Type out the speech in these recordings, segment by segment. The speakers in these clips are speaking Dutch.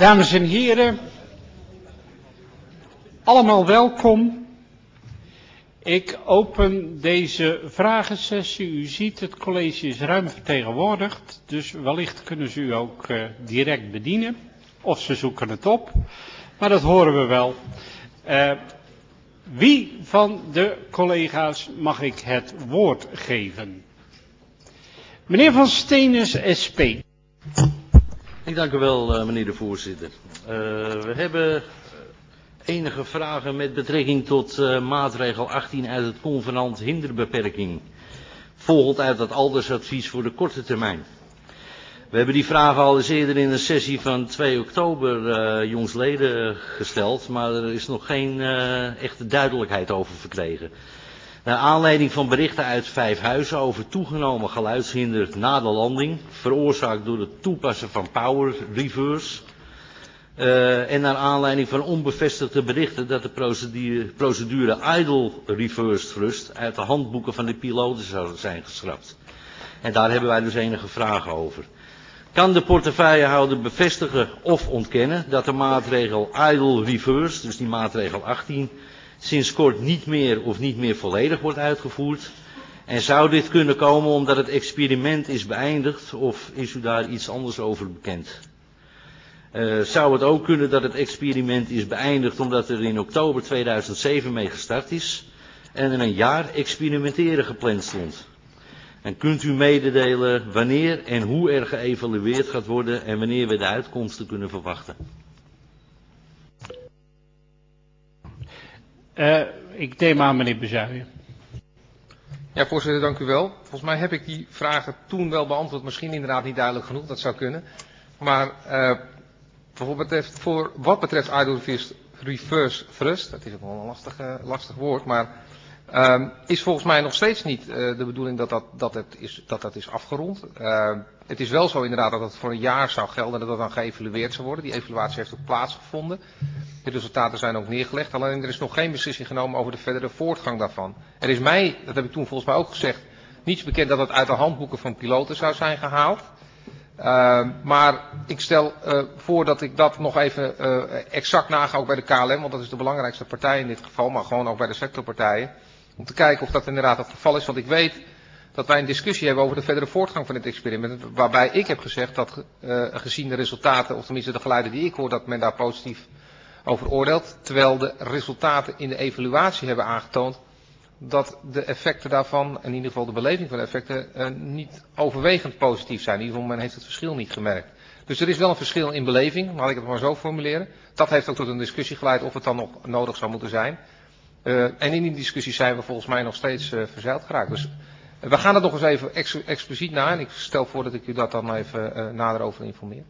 Dames en heren, allemaal welkom. Ik open deze vragensessie. U ziet, het college is ruim vertegenwoordigd, dus wellicht kunnen ze u ook direct bedienen. Of ze zoeken het op, maar dat horen we wel. Wie van de collega's mag ik het woord geven? Meneer Van Steenes, SP. Ik dank u wel, meneer de voorzitter. We hebben enige vragen met betrekking tot maatregel 18 uit het convenant hinderbeperking. Volgend uit het Aldersadvies voor de korte termijn. We hebben die vragen al eens eerder in een sessie van 2 oktober jongsleden gesteld, maar er is nog geen echte duidelijkheid over verkregen. Naar aanleiding van berichten uit Vijfhuizen over toegenomen geluidshinder na de landing, veroorzaakt door het toepassen van power reverse. En naar aanleiding van onbevestigde berichten dat de procedure idle reverse thrust uit de handboeken van de piloten zou zijn geschrapt. En daar hebben wij dus enige vragen over. Kan de portefeuillehouder bevestigen of ontkennen dat de maatregel idle reverse, dus die maatregel 18, sinds kort niet meer volledig wordt uitgevoerd? En zou dit kunnen komen omdat het experiment is beëindigd of is u daar iets anders over bekend? Zou het ook kunnen dat het experiment is beëindigd omdat er in oktober 2007 mee gestart is en er een jaar experimenteren gepland stond? En kunt u mededelen wanneer en hoe er geëvalueerd gaat worden en wanneer we de uitkomsten kunnen verwachten? Ik neem aan meneer Bezuijen. Ja, voorzitter, dank u wel. Volgens mij heb ik die vragen toen wel beantwoord, misschien inderdaad niet duidelijk genoeg, dat zou kunnen. Maar voor wat betreft idle reverse thrust, dat is ook wel een lastig woord, maar is volgens mij nog steeds niet de bedoeling dat is afgerond. Het is wel zo inderdaad dat het voor een jaar zou gelden en dat dat dan geëvalueerd zou worden. Die evaluatie heeft ook plaatsgevonden. De resultaten zijn ook neergelegd, alleen er is nog geen beslissing genomen over de verdere voortgang daarvan. Er is mij, dat heb ik toen volgens mij ook gezegd, niets bekend dat het uit de handboeken van piloten zou zijn gehaald. Maar ik stel voor dat ik dat nog even exact naga ook bij de KLM, want dat is de belangrijkste partij in dit geval, maar gewoon ook bij de sectorpartijen. Om te kijken of dat inderdaad het geval is, want ik weet dat wij een discussie hebben over de verdere voortgang van dit experiment. Waarbij ik heb gezegd dat gezien de resultaten, of tenminste de geluiden die ik hoor, dat men daar positief over oordeelt. Terwijl de resultaten in de evaluatie hebben aangetoond dat de effecten daarvan, in ieder geval de beleving van de effecten, niet overwegend positief zijn. In ieder geval, men heeft het verschil niet gemerkt. Dus er is wel een verschil in beleving, laat ik het maar zo formuleren. Dat heeft ook tot een discussie geleid of het dan nog nodig zou moeten zijn. En in die discussie zijn we volgens mij nog steeds verzeild geraakt. Dus we gaan het nog eens even expliciet na en ik stel voor dat ik u dat dan even nader over informeer.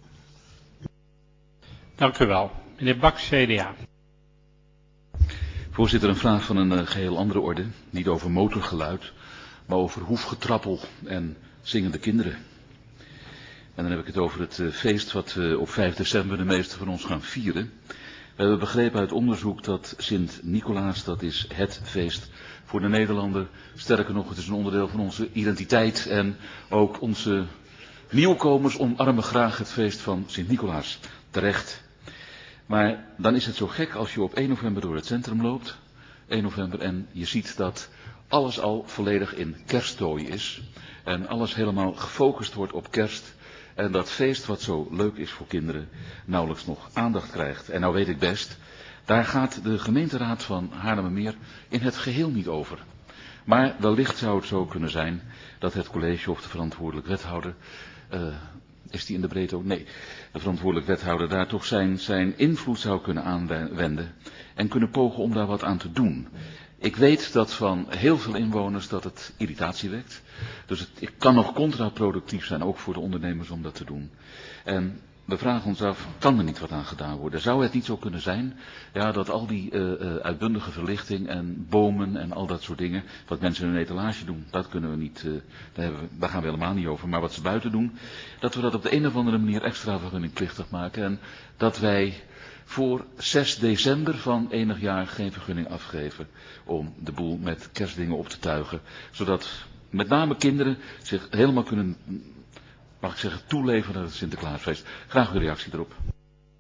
Dank u wel. Meneer Bak, CDA. Voorzitter, een vraag van een geheel andere orde. Niet over motorgeluid, maar over hoefgetrappel en zingende kinderen. En dan heb ik het over het feest wat we op 5 december de meesten van ons gaan vieren. We hebben begrepen uit onderzoek dat Sint-Nicolaas, dat is het feest voor de Nederlander. Sterker nog, het is een onderdeel van onze identiteit en ook onze nieuwkomers omarmen graag het feest van Sint-Nicolaas. Terecht. Maar dan is het zo gek als je op 1 november door het centrum loopt, 1 november, en je ziet dat alles al volledig in kersttooi is. En alles helemaal gefocust wordt op kerst. En dat feest wat zo leuk is voor kinderen nauwelijks nog aandacht krijgt. En nou weet ik best, daar gaat de gemeenteraad van Haarlemmermeer in het geheel niet over. Maar wellicht zou het zo kunnen zijn dat het college of de verantwoordelijk wethouder, is die in de breedte ook? Nee, de verantwoordelijk wethouder daar toch zijn invloed zou kunnen aanwenden en kunnen pogen om daar wat aan te doen. Ik weet dat van heel veel inwoners dat het irritatie wekt. Dus het kan nog contraproductief zijn, ook voor de ondernemers, om dat te doen. En we vragen ons af, kan er niet wat aan gedaan worden? Zou het niet zo kunnen zijn, ja, dat al die uitbundige verlichting en bomen en al dat soort dingen, wat mensen in hun etalage doen, dat kunnen we niet, daar gaan we helemaal niet over. Maar wat ze buiten doen, dat we dat op de een of andere manier extra vergunningplichtig maken. En dat wij voor 6 december van enig jaar geen vergunning afgeven om de boel met kerstdingen op te tuigen. Zodat met name kinderen zich helemaal kunnen, mag ik zeggen, toeleveren aan het Sinterklaasfeest. Graag uw reactie erop.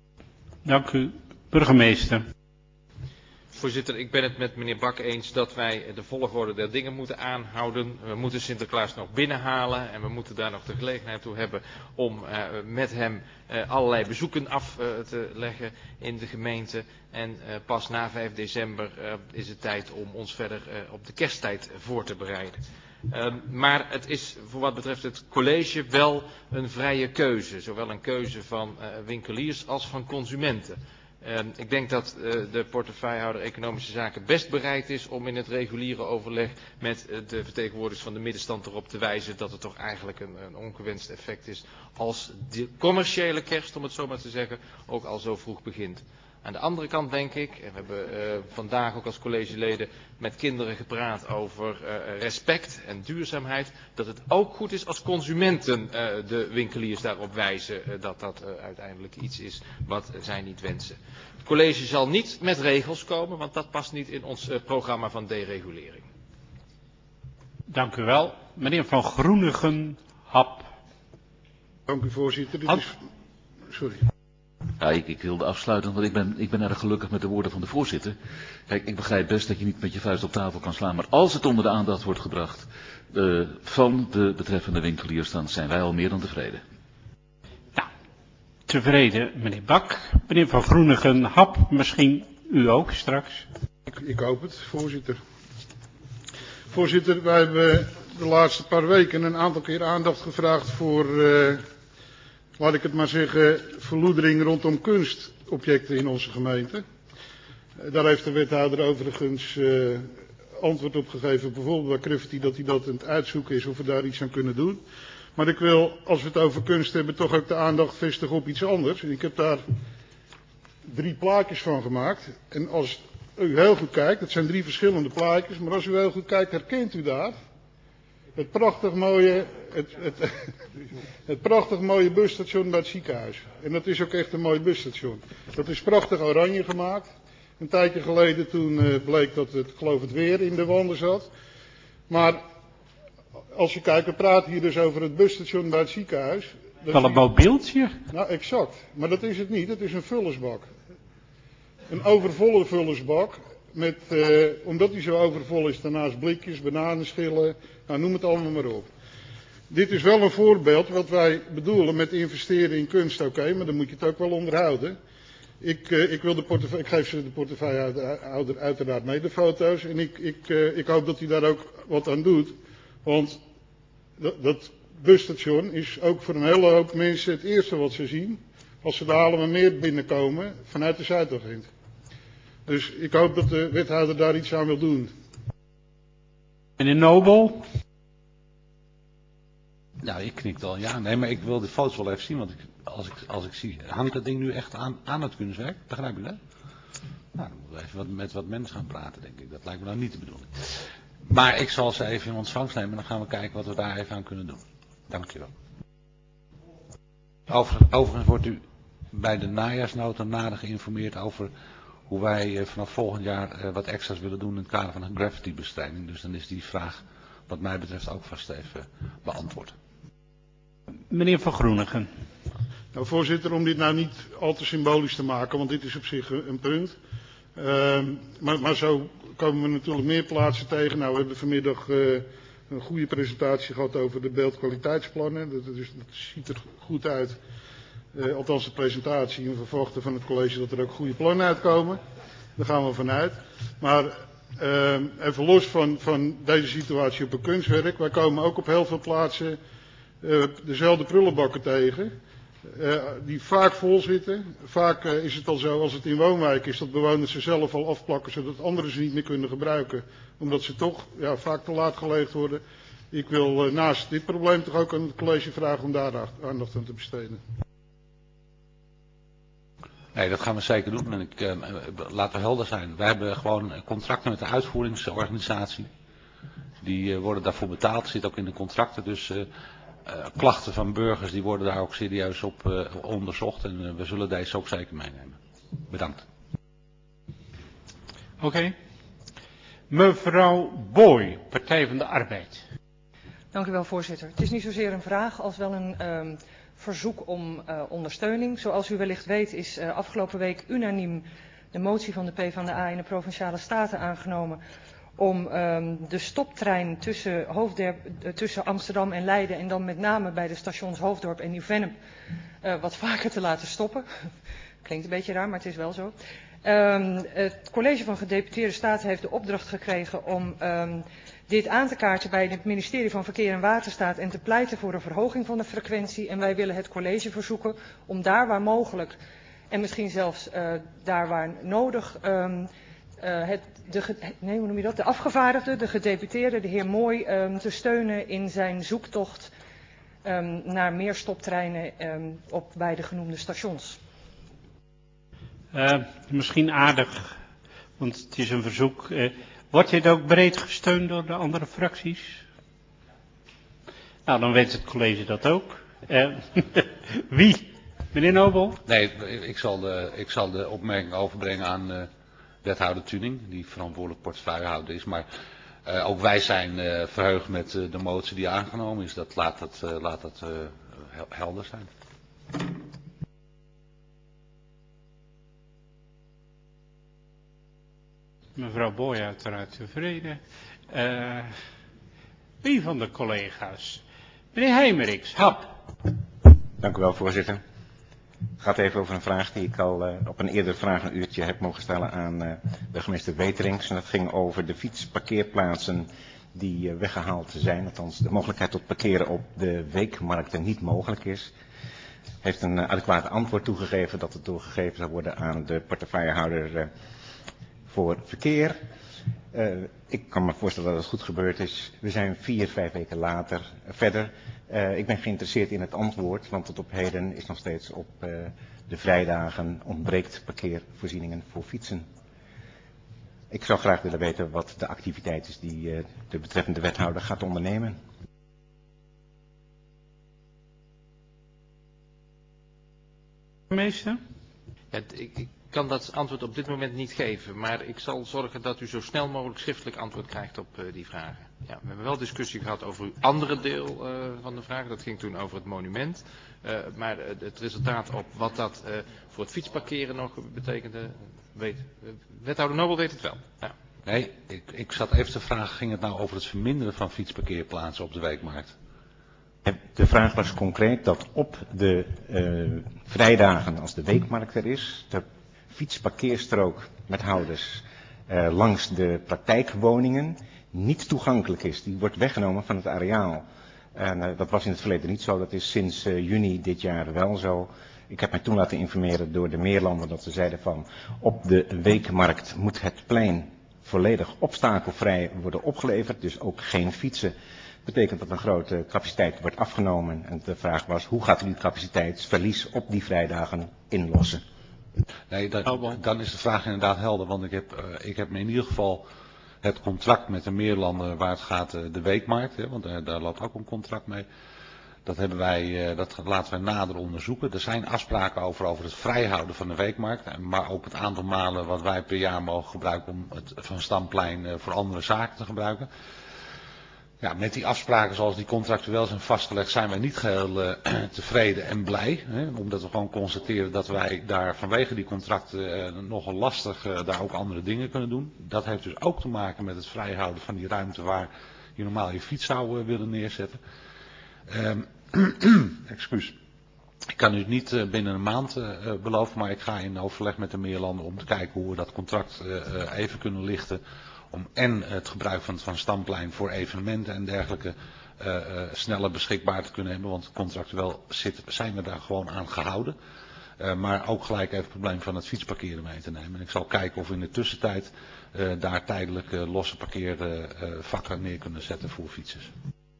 Dank u, burgemeester. Voorzitter, ik ben het met meneer Bak eens dat wij de volgorde der dingen moeten aanhouden. We moeten Sinterklaas nog binnenhalen en we moeten daar nog de gelegenheid toe hebben om met hem allerlei bezoeken af te leggen in de gemeente. En pas na 5 december is het tijd om ons verder op de kersttijd voor te bereiden. Maar het is voor wat betreft het college wel een vrije keuze. Zowel een keuze van winkeliers als van consumenten. Ik denk dat de portefeuillehouder Economische Zaken best bereid is om in het reguliere overleg met de vertegenwoordigers van de middenstand erop te wijzen dat het toch eigenlijk een ongewenst effect is als de commerciële kerst, om het zo maar te zeggen, ook al zo vroeg begint. Aan de andere kant denk ik, en we hebben vandaag ook als collegeleden met kinderen gepraat over respect en duurzaamheid, dat het ook goed is als consumenten de winkeliers daarop wijzen dat dat uiteindelijk iets is wat zij niet wensen. Het college zal niet met regels komen, want dat past niet in ons programma van deregulering. Dank u wel. Meneer Van Groenigen, Hap. Dank u, voorzitter. Sorry. Ja, ik wilde afsluiten, want ik ben erg gelukkig met de woorden van de voorzitter. Kijk, ik begrijp best dat je niet met je vuist op tafel kan slaan, maar als het onder de aandacht wordt gebracht van de betreffende winkeliers, dan zijn wij al meer dan tevreden. Nou, tevreden meneer Bak. Meneer Van Groenigen, Hap, misschien u ook straks. Ik hoop het, voorzitter. Voorzitter, wij hebben de laatste paar weken een aantal keer aandacht gevraagd voor, laat ik het maar zeggen, verloedering rondom kunstobjecten in onze gemeente. Daar heeft de wethouder overigens antwoord op gegeven, bijvoorbeeld bij Crufty, dat hij dat aan het uitzoeken is of we daar iets aan kunnen doen. Maar ik wil, als we het over kunst hebben, toch ook de aandacht vestigen op iets anders. En ik heb daar 3 plaatjes van gemaakt. En als u heel goed kijkt, het zijn 3 verschillende plaatjes, maar als u heel goed kijkt, herkent u daar het prachtig mooie busstation bij het ziekenhuis. En dat is ook echt een mooi busstation. Dat is prachtig oranje gemaakt. Een tijdje geleden toen bleek dat het, geloof het weer in de wanden zat. Maar als je kijkt, we praten hier dus over het busstation bij het ziekenhuis. Wel een mobieltje? Nou, exact. Maar dat is het niet. Het is een vullersbak. Een overvolle vullersbak. Met, omdat die zo overvol is, daarnaast blikjes, bananenschillen. Nou, noem het allemaal maar op. Dit is wel een voorbeeld wat wij bedoelen met investeren in kunst. Oké, maar dan moet je het ook wel onderhouden. Ik geef ze de portefeuillehouder uiteraard mee, de foto's. En ik hoop dat hij daar ook wat aan doet. Want dat busstation is ook voor een hele hoop mensen het eerste wat ze zien. Als ze de Haarlemmermeer binnenkomen vanuit de Zuidagent. Dus ik hoop dat de wethouder daar iets aan wil doen. Meneer Nobel? Nou, ik knik al ja. Nee, maar ik wil de foto's wel even zien. Want als ik zie, hangt dat ding nu echt aan het kunstwerk? Begrijp je dat? Nou, dan moeten we even met wat mensen gaan praten, denk ik. Dat lijkt me nou niet de bedoeling. Maar ik zal ze even in ontvangst nemen en dan gaan we kijken wat we daar even aan kunnen doen. Dankjewel. Overigens wordt u bij de najaarsnota nader geïnformeerd over hoe wij vanaf volgend jaar wat extra's willen doen in het kader van een graffiti-bestrijding. Dus dan is die vraag wat mij betreft ook vast even beantwoord. Meneer Van Groenigen. Nou, voorzitter, om dit nou niet al te symbolisch te maken, want dit is op zich een punt. Maar zo komen we natuurlijk meer plaatsen tegen. Nou, we hebben vanmiddag een goede presentatie gehad over de beeldkwaliteitsplannen. Dat ziet er goed uit. Althans de presentatie. En we verwachten van het college dat er ook goede plannen uitkomen. Daar gaan we vanuit. Maar even los van deze situatie op een kunstwerk. Wij komen ook op heel veel plaatsen dezelfde prullenbakken tegen. Die vaak vol zitten. Vaak is het al zo, als het in woonwijken is, dat bewoners ze zelf al afplakken, zodat anderen ze niet meer kunnen gebruiken. Omdat ze toch vaak te laat geleegd worden. Ik wil naast dit probleem toch ook aan het college vragen om daar aandacht aan te besteden. Nee, dat gaan we zeker doen. En laten we helder zijn. Wij hebben gewoon contracten met de uitvoeringsorganisatie. Die worden daarvoor betaald. Zit ook in de contracten. Dus klachten van burgers die worden daar ook serieus op onderzocht. En we zullen deze ook zeker meenemen. Bedankt. Oké. Mevrouw Boy, Partij van de Arbeid. Dank u wel, voorzitter. Het is niet zozeer een vraag als wel een verzoek om ondersteuning. Zoals u wellicht weet is afgelopen week unaniem de motie van de PvdA in de Provinciale Staten aangenomen om de stoptrein tussen Amsterdam en Leiden en dan met name bij de stations Hoofddorp en Nieuw-Vennep wat vaker te laten stoppen. Klinkt een beetje raar, maar het is wel zo. Het college van gedeputeerde staten heeft de opdracht gekregen om dit aan te kaarten bij het ministerie van Verkeer en Waterstaat en te pleiten voor een verhoging van de frequentie. En wij willen het college verzoeken om daar waar mogelijk en misschien zelfs daar waar nodig de afgevaardigde, de gedeputeerde, de heer Mooi, te steunen in zijn zoektocht naar meer stoptreinen op beide genoemde stations. Misschien aardig, want het is een verzoek. Wordt dit ook breed gesteund door de andere fracties? Nou, dan weet het college dat ook. Wie? Meneer Nobel? Nee, ik zal de opmerking overbrengen aan wethouder Tuning, die verantwoordelijk portefeuillehouder is. Maar ook wij zijn verheugd met de motie die aangenomen is. Laat dat helder zijn. Mevrouw Boy uiteraard tevreden. Wie van de collega's? Meneer Heimeriks, hap. Dank u wel, voorzitter. Het gaat even over een vraag die ik al op een eerder vragenuurtje heb mogen stellen aan burgemeester Weterings. En dat ging over de fietsparkeerplaatsen die weggehaald zijn. Althans, de mogelijkheid tot parkeren op de weekmarkten niet mogelijk is. Heeft een adequaat antwoord toegegeven dat het doorgegeven zou worden aan de portefeuillehouder voor verkeer. Ik kan me voorstellen dat het goed gebeurd is. We zijn 4-5 weken later verder. Ik ben geïnteresseerd in het antwoord, want tot op heden is nog steeds op de vrijdagen ontbreekt parkeervoorzieningen voor fietsen. Ik zou graag willen weten wat de activiteit is die de betreffende wethouder gaat ondernemen. Meester? Ja, ik kan dat antwoord op dit moment niet geven, maar ik zal zorgen dat u zo snel mogelijk schriftelijk antwoord krijgt op die vragen. Ja, we hebben wel discussie gehad over uw andere deel van de vraag. Dat ging toen over het monument. Maar het resultaat op wat dat voor het fietsparkeren nog betekende, wethouder Nobel weet het wel. Ja. Nee, ik zat even te vragen, ging het nou over het verminderen van fietsparkeerplaatsen op de weekmarkt? De vraag was concreet dat op de vrijdagen als de weekmarkt er is, de fietsparkeerstrook met houders langs de praktijkwoningen niet toegankelijk is. Die wordt weggenomen van het areaal. En dat was in het verleden niet zo, dat is sinds juni dit jaar wel zo. Ik heb mij toen laten informeren door de Meerlanden dat ze zeiden van op de weekmarkt moet het plein volledig obstakelvrij worden opgeleverd, dus ook geen fietsen. Dat betekent dat een grote capaciteit wordt afgenomen en de vraag was hoe gaat u het capaciteitsverlies op die vrijdagen inlossen? Nee, dan is de vraag inderdaad helder, want ik heb me in ieder geval het contract met de Meerlanden waar het gaat de weekmarkt, hè, want daar loopt ook een contract mee. Dat laten wij nader onderzoeken. Er zijn afspraken over het vrijhouden van de weekmarkt, maar ook het aantal malen wat wij per jaar mogen gebruiken om het Van Stamplein voor andere zaken te gebruiken. Ja, met die afspraken zoals die contractueel zijn vastgelegd zijn wij niet geheel tevreden en blij. Hè, omdat we gewoon constateren dat wij daar vanwege die contracten nogal lastig daar ook andere dingen kunnen doen. Dat heeft dus ook te maken met het vrijhouden van die ruimte waar je normaal je fiets zou willen neerzetten. Excuus. Ik kan u niet binnen een maand beloven, maar ik ga in overleg met de Meerlanden om te kijken hoe we dat contract even kunnen lichten. Om en het gebruik van het Van Stamplein voor evenementen en dergelijke sneller beschikbaar te kunnen hebben. Want contractueel zijn we daar gewoon aan gehouden. Maar ook gelijk even het probleem van het fietsparkeren mee te nemen. En ik zal kijken of we in de tussentijd daar tijdelijk losse parkeervakken neer kunnen zetten voor fietsers.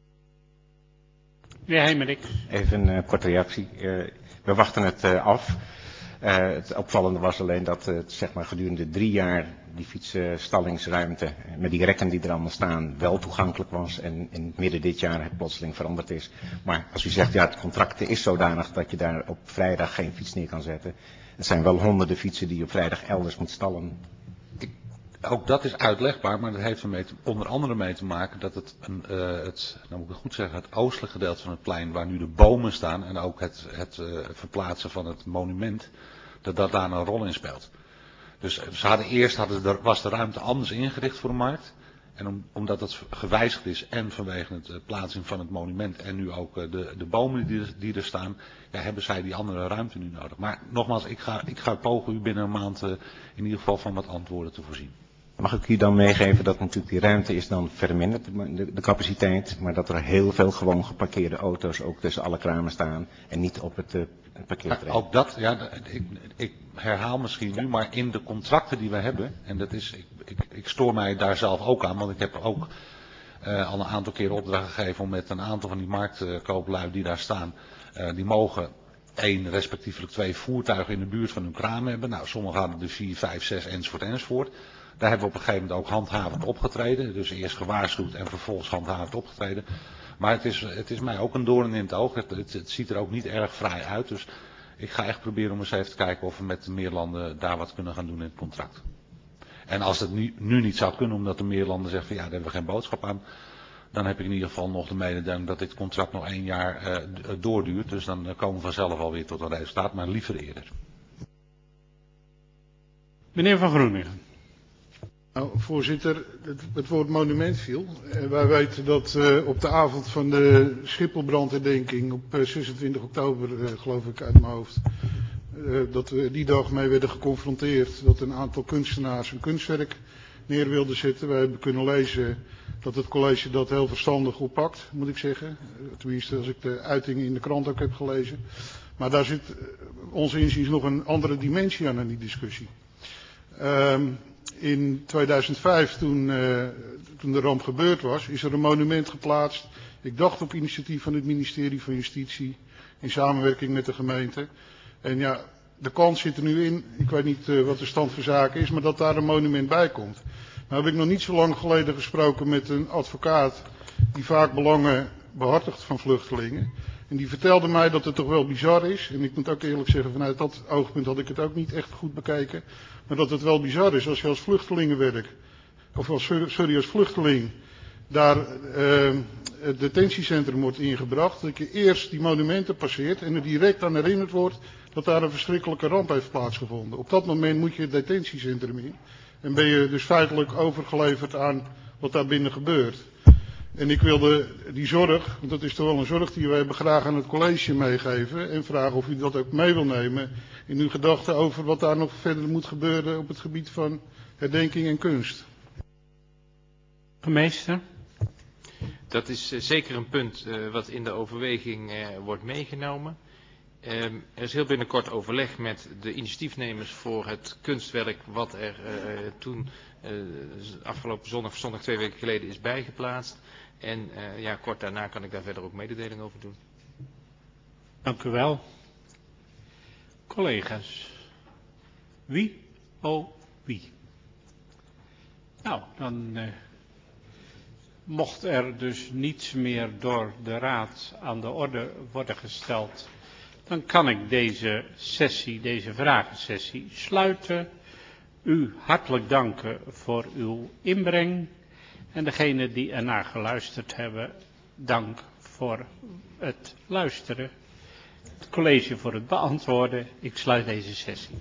Ja, Hemerik. Even een korte reactie. We wachten het af. Het opvallende was alleen dat zeg maar, gedurende 3 jaar die fietsstallingsruimte met die rekken die er allemaal staan wel toegankelijk was en in midden dit jaar het plotseling veranderd is. Maar als u zegt ja het contract is zodanig dat je daar op vrijdag geen fiets neer kan zetten. Het zijn wel honderden fietsen die je op vrijdag elders moet stallen. ook dat is uitlegbaar, maar dat heeft er onder andere mee te maken dat nou moet ik het goed zeggen, het oostelijk gedeelte van het plein, waar nu de bomen staan en ook het verplaatsen van het monument, dat daar een rol in speelt. Dus was de ruimte anders ingericht voor de markt. En omdat het gewijzigd is en vanwege de plaatsing van het monument en nu ook de bomen die er staan, ja, hebben zij die andere ruimte nu nodig. Maar nogmaals, ik ga pogen u binnen een maand in ieder geval van wat antwoorden te voorzien. Mag ik u dan meegeven dat natuurlijk die ruimte is dan verminderd, de capaciteit, maar dat er heel veel gewoon geparkeerde auto's ook tussen alle kramen staan en niet op het parkeerterrein. Ook dat, ja, ik herhaal misschien nu, maar in de contracten die we hebben, en dat is, ik stoor mij daar zelf ook aan, want ik heb ook al een aantal keren opdracht gegeven om met een aantal van die marktkooplui die daar staan, die mogen 1 respectievelijk 2 voertuigen in de buurt van hun kraam hebben. Nou, sommigen hadden er 4, 5, 6 enzovoort. Daar hebben we op een gegeven moment ook handhavend opgetreden. Dus eerst gewaarschuwd en vervolgens handhavend opgetreden. Maar het is mij ook een doorn in het oog. Het ziet er ook niet erg fraai uit. Dus ik ga echt proberen om eens even te kijken of we met de meerlanden daar wat kunnen gaan doen in het contract. En als het nu niet zou kunnen, omdat de meerlanden zeggen van ja, daar hebben we geen boodschap aan. Dan heb ik in ieder geval nog de mededeling dat dit contract nog 1 jaar doorduurt. Dus dan komen we vanzelf alweer tot een resultaat, maar liever eerder. Meneer Van Groeningen. Nou, voorzitter, het woord monument viel. Wij weten dat op de avond van de Schipholbrandherdenking op 26 oktober, geloof ik uit mijn hoofd, dat we die dag mee werden geconfronteerd dat een aantal kunstenaars een kunstwerk neer wilden zetten. Wij hebben kunnen lezen dat het college dat heel verstandig oppakt, moet ik zeggen. Tenminste, als ik de uitingen in de krant ook heb gelezen. Maar daar zit onze inziens nog een andere dimensie aan die discussie. In 2005, toen de ramp gebeurd was, is er een monument geplaatst. Ik dacht op initiatief van het ministerie van Justitie, in samenwerking met de gemeente. En ja, de kans zit er nu in, ik weet niet wat de stand van zaken is, maar dat daar een monument bij komt. Nou heb ik nog niet zo lang geleden gesproken met een advocaat die vaak belangen behartigt van vluchtelingen. En die vertelde mij dat het toch wel bizar is. En ik moet ook eerlijk zeggen, vanuit dat oogpunt had ik het ook niet echt goed bekeken. Maar dat het wel bizar is als je als vluchtelingenwerk, of als vluchteling, daar het detentiecentrum wordt ingebracht. Dat je eerst die monumenten passeert en er direct aan herinnerd wordt dat daar een verschrikkelijke ramp heeft plaatsgevonden. Op dat moment moet je het detentiecentrum in. En ben je dus feitelijk overgeleverd aan wat daar binnen gebeurt. En ik wilde die zorg, want dat is toch wel een zorg die wij hebben, graag aan het college meegeven. En vragen of u dat ook mee wil nemen in uw gedachten over wat daar nog verder moet gebeuren op het gebied van herdenking en kunst. Meester. Dat is zeker een punt wat in de overweging wordt meegenomen. Er is heel binnenkort overleg met de initiatiefnemers voor het kunstwerk wat er toen afgelopen zondag 2 weken geleden is bijgeplaatst. En ja, kort daarna kan ik daar verder ook mededeling over doen. Dank u wel. Collega's. Wie? Oh, wie? Nou, dan mocht er dus niets meer door de Raad aan de orde worden gesteld, dan kan ik deze sessie, deze vragensessie sluiten. U hartelijk danken voor uw inbreng. En degenen die ernaar geluisterd hebben, dank voor het luisteren. Het college voor het beantwoorden. Ik sluit deze sessie.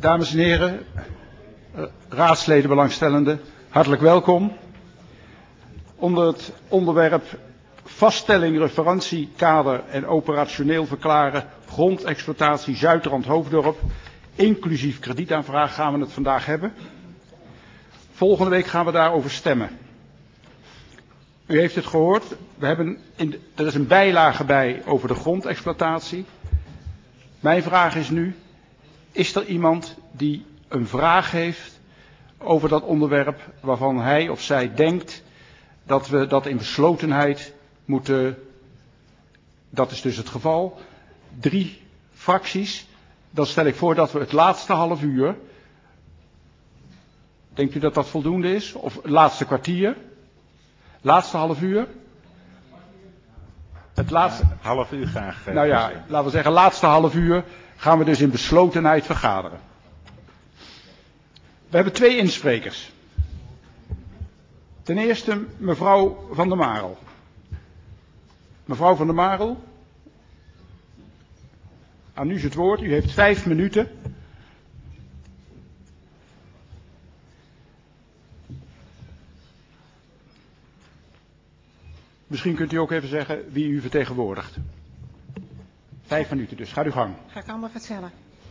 Dames en heren, raadsleden, belangstellenden, hartelijk welkom. Onder het onderwerp vaststelling, referentiekader en operationeel verklaren grondexploitatie Zuidrand-Hoofddorp, inclusief kredietaanvraag, gaan we het vandaag hebben. Volgende week gaan we daarover stemmen. U heeft het gehoord, er is een bijlage bij over de grondexploitatie. Mijn vraag is nu, is er iemand die een vraag heeft over dat onderwerp waarvan hij of zij denkt dat we dat in beslotenheid moeten, dat is dus het geval, 3 fracties, dan stel ik voor dat we het laatste half uur, denkt u dat dat voldoende is? Of het laatste kwartier? Laatste half uur? Het laatste... Ja, half uur graag. Nou ja, laten we zeggen, laatste half uur gaan we dus in beslotenheid vergaderen. We hebben 2 insprekers. Ten eerste mevrouw Van der Marel. Mevrouw Van der Marel, aan u is het woord. U heeft 5 minuten. Misschien kunt u ook even zeggen wie u vertegenwoordigt. 5 minuten dus. Gaat uw gang. Ga ik allemaal vertellen.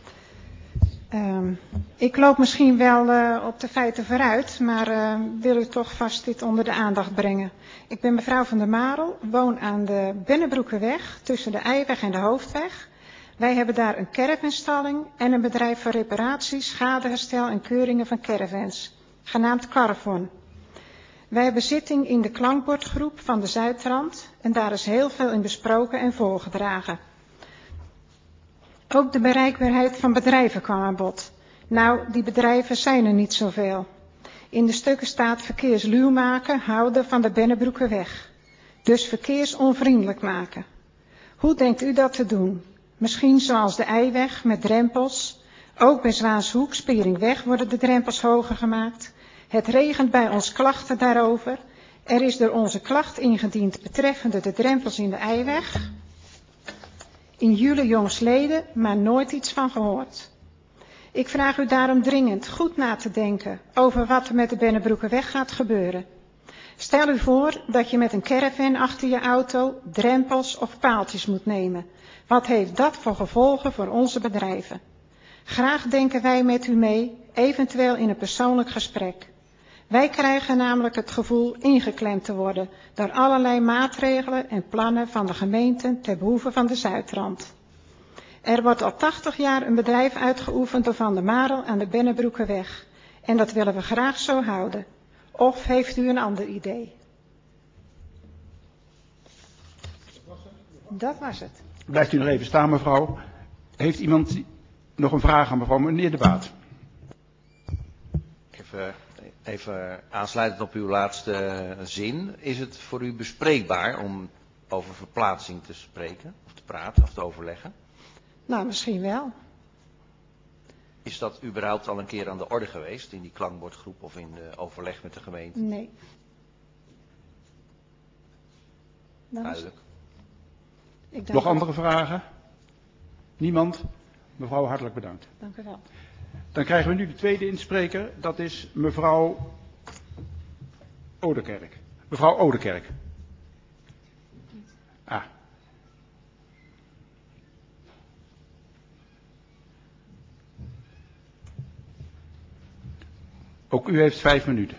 Ik loop misschien wel op de feiten vooruit, maar wil u toch vast dit onder de aandacht brengen. Ik ben mevrouw Van der Marel, woon aan de Bennebroekenweg tussen de Eiweg en de Hoofdweg. Wij hebben daar een caravanstalling en een bedrijf voor reparatie, schadeherstel en keuringen van caravans, genaamd Carvon. Wij hebben zitting in de klankbordgroep van de Zuidrand en daar is heel veel in besproken en voorgedragen. Ook de bereikbaarheid van bedrijven kwam aan bod. Nou, die bedrijven zijn er niet zoveel. In de stukken staat verkeersluw maken, houden van de Bennebroekenweg. Dus verkeersonvriendelijk maken. Hoe denkt u dat te doen? Misschien zoals de Eiweg met drempels. Ook bij Zwaanshoek, Speringweg worden de drempels hoger gemaakt. Het regent bij ons klachten daarover. Er is door onze klacht ingediend betreffende de drempels in de Eiweg. In juli jongsleden, maar nooit iets van gehoord. Ik vraag u daarom dringend goed na te denken over wat er met de Bennebroekenweg gaat gebeuren. Stel u voor dat je met een caravan achter je auto drempels of paaltjes moet nemen. Wat heeft dat voor gevolgen voor onze bedrijven? Graag denken wij met u mee, eventueel in een persoonlijk gesprek. Wij krijgen namelijk het gevoel ingeklemd te worden door allerlei maatregelen en plannen van de gemeenten ter behoeve van de Zuidrand. Er wordt al 80 jaar een bedrijf uitgeoefend door Van der Marel aan de Bennebroekenweg. En dat willen we graag zo houden. Of heeft u een ander idee? Dat was het. Blijft u nog even staan, mevrouw. Heeft iemand nog een vraag aan mevrouw? Meneer De Baat. Even aansluitend op uw laatste zin. Is het voor u bespreekbaar om over verplaatsing te spreken, of te praten, of te overleggen? Nou, misschien wel. Is dat überhaupt al een keer aan de orde geweest in die klankbordgroep of in de overleg met de gemeente? Nee. Duidelijk. Nog andere vragen? Niemand? Mevrouw, hartelijk bedankt. Dank u wel. Dan krijgen we nu de tweede inspreker, dat is mevrouw Oudekerk. Mevrouw Oudekerk. Ah. Ook u heeft 5 minuten.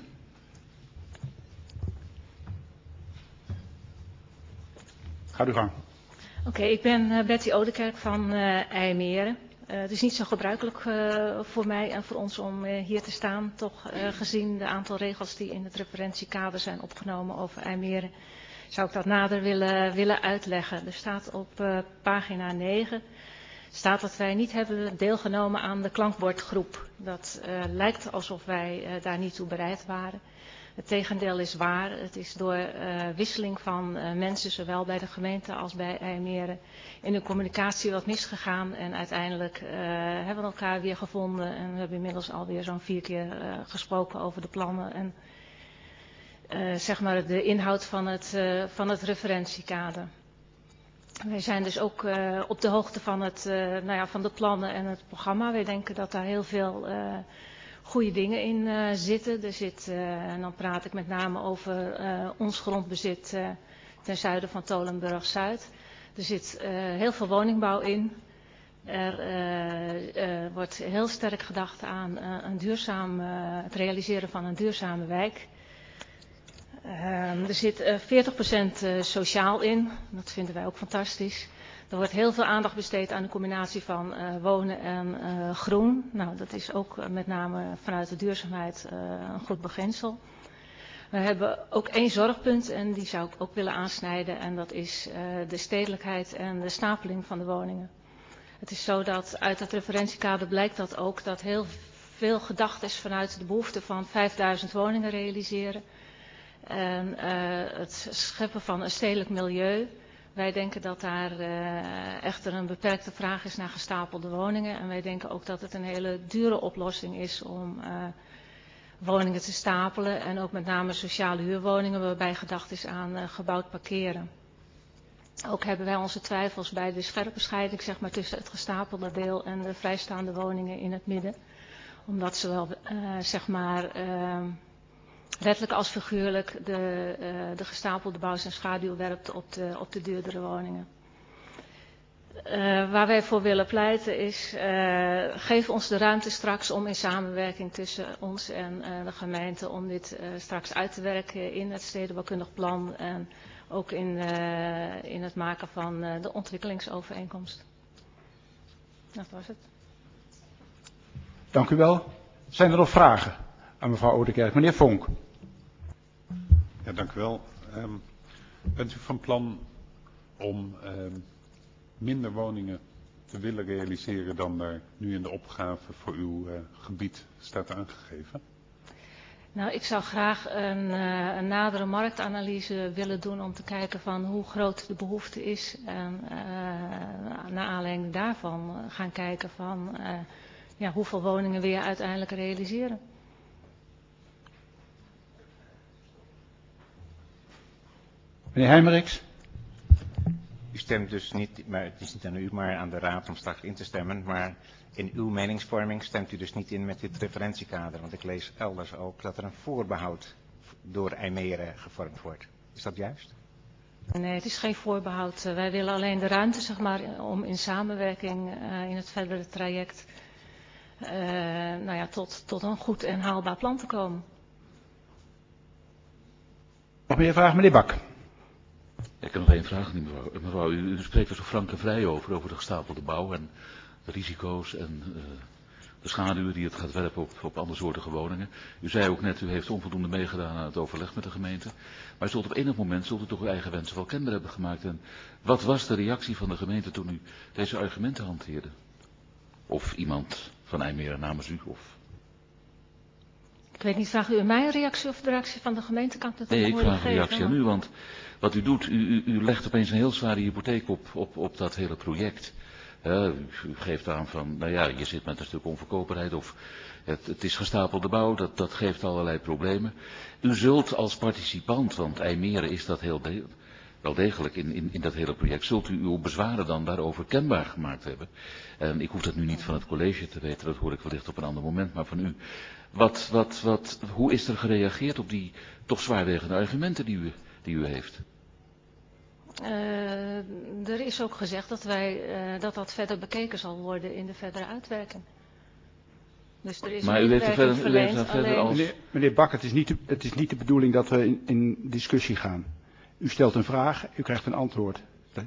Gaat uw gang. Oké, ik ben Betty Oudekerk van IJmeren. Het is niet zo gebruikelijk voor mij en voor ons om hier te staan. Toch gezien de aantal regels die in het referentiekader zijn opgenomen over IJmeren, zou ik dat nader willen uitleggen. Er staat op pagina 9 staat dat wij niet hebben deelgenomen aan de klankbordgroep. Dat lijkt alsof wij daar niet toe bereid waren. Het tegendeel is waar. Het is door wisseling van mensen, zowel bij de gemeente als bij IJmeren, in de communicatie wat misgegaan. En uiteindelijk hebben we elkaar weer gevonden. En we hebben inmiddels alweer zo'n 4 keer gesproken over de plannen. En zeg maar de inhoud van het referentiekader. Wij zijn dus ook op de hoogte van, van de plannen en het programma. Wij denken dat daar heel veel goede dingen in zitten. En dan praat ik met name over ons grondbezit ten zuiden van Tolenburg-Zuid. Er zit heel veel woningbouw in. Er wordt heel sterk gedacht aan het realiseren van een duurzame wijk. Er zit 40% sociaal in. Dat vinden wij ook fantastisch. Er wordt heel veel aandacht besteed aan de combinatie van wonen en groen. Nou, dat is ook met name vanuit de duurzaamheid een goed beginsel. We hebben ook één zorgpunt en die zou ik ook willen aansnijden. En dat is de stedelijkheid en de stapeling van de woningen. Het is zo dat uit het referentiekader blijkt dat ook dat heel veel gedacht is vanuit de behoefte van 5000 woningen realiseren. En het scheppen van een stedelijk milieu. Wij denken dat daar echter een beperkte vraag is naar gestapelde woningen. En wij denken ook dat het een hele dure oplossing is om woningen te stapelen. En ook met name sociale huurwoningen waarbij gedacht is aan gebouwd parkeren. Ook hebben wij onze twijfels bij de scherpe scheiding zeg maar, tussen het gestapelde deel en de vrijstaande woningen in het midden. Omdat ze wel letterlijk als figuurlijk de gestapelde bouws en schaduw werpt op de duurdere woningen. Waar wij voor willen pleiten is, geef ons de ruimte straks om in samenwerking tussen ons en de gemeente om dit straks uit te werken in het stedenbouwkundig plan en ook in het maken van de ontwikkelingsovereenkomst. Dat was het. Dank u wel. Zijn er nog vragen aan mevrouw Oudekerk? Meneer Vonk. Ja, dank u wel. Bent u van plan om minder woningen te willen realiseren dan er nu in de opgave voor uw gebied staat aangegeven? Nou, ik zou graag een nadere marktanalyse willen doen om te kijken van hoe groot de behoefte is. En naar aanleiding daarvan gaan kijken van hoeveel woningen we uiteindelijk realiseren. Meneer Heijmeriks. U stemt dus niet, maar het is niet aan u, maar aan de Raad om straks in te stemmen. Maar in uw meningsvorming stemt u dus niet in met dit referentiekader. Want ik lees elders ook dat er een voorbehoud door IJmere gevormd wordt. Is dat juist? Nee, het is geen voorbehoud. Wij willen alleen de ruimte zeg maar, om in samenwerking in het verdere traject tot een goed en haalbaar plan te komen. Nog meer vragen, meneer Bak. Ik heb nog één vraag, mevrouw. U spreekt er zo frank en vrij over de gestapelde bouw en de risico's en de schaduwen die het gaat werpen op andersoortige woningen. U zei ook net, u heeft onvoldoende meegedaan aan het overleg met de gemeente. Maar op enig moment zult u toch uw eigen wensen wel kenbaar hebben gemaakt. En wat was de reactie van de gemeente toen u deze argumenten hanteerde? Of iemand van IJmere namens u? Of... Ik weet niet, vraagt u mijn reactie of de reactie van de gemeente? Kan ik dat nee, ik vraag een reactie aan u, want wat u doet, u legt opeens een heel zware hypotheek op dat hele project. U geeft aan van, je zit met een stuk onverkoopbaarheid of het is gestapelde bouw, dat geeft allerlei problemen. U zult als participant, want IJmere is dat wel degelijk in dat hele project, zult u uw bezwaren dan daarover kenbaar gemaakt hebben. En ik hoef dat nu niet van het college te weten, dat hoor ik wellicht op een ander moment, maar van u. Hoe is er gereageerd op die toch zwaarwegende argumenten die u heeft? Er is ook gezegd dat dat verder bekeken zal worden in de verdere uitwerking. Dus er is maar een u heeft uitwerking verleend. Meneer Bak, het is niet de bedoeling dat we in discussie gaan. U stelt een vraag, u krijgt een antwoord.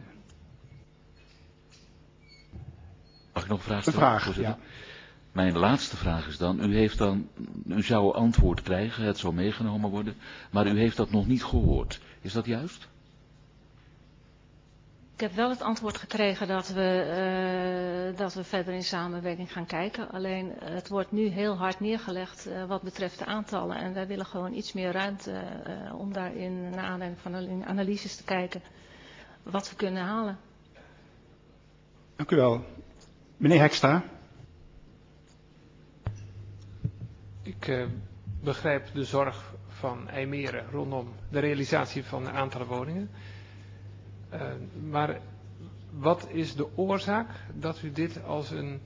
Mag ik nog een vraag stellen? Een vraag, ja. Mijn laatste vraag is dan, u zou antwoord krijgen, het zou meegenomen worden, maar u heeft dat nog niet gehoord. Is dat juist? Ik heb wel het antwoord gekregen dat we verder in samenwerking gaan kijken. Alleen het wordt nu heel hard neergelegd wat betreft de aantallen. En wij willen gewoon iets meer ruimte om daarin naar aanleiding van de analyses te kijken wat we kunnen halen. Dank u wel. Meneer Hekstra. Ik begrijp de zorg van IJmere rondom de realisatie van de aantallen woningen. Maar Wat is de oorzaak dat u dit als een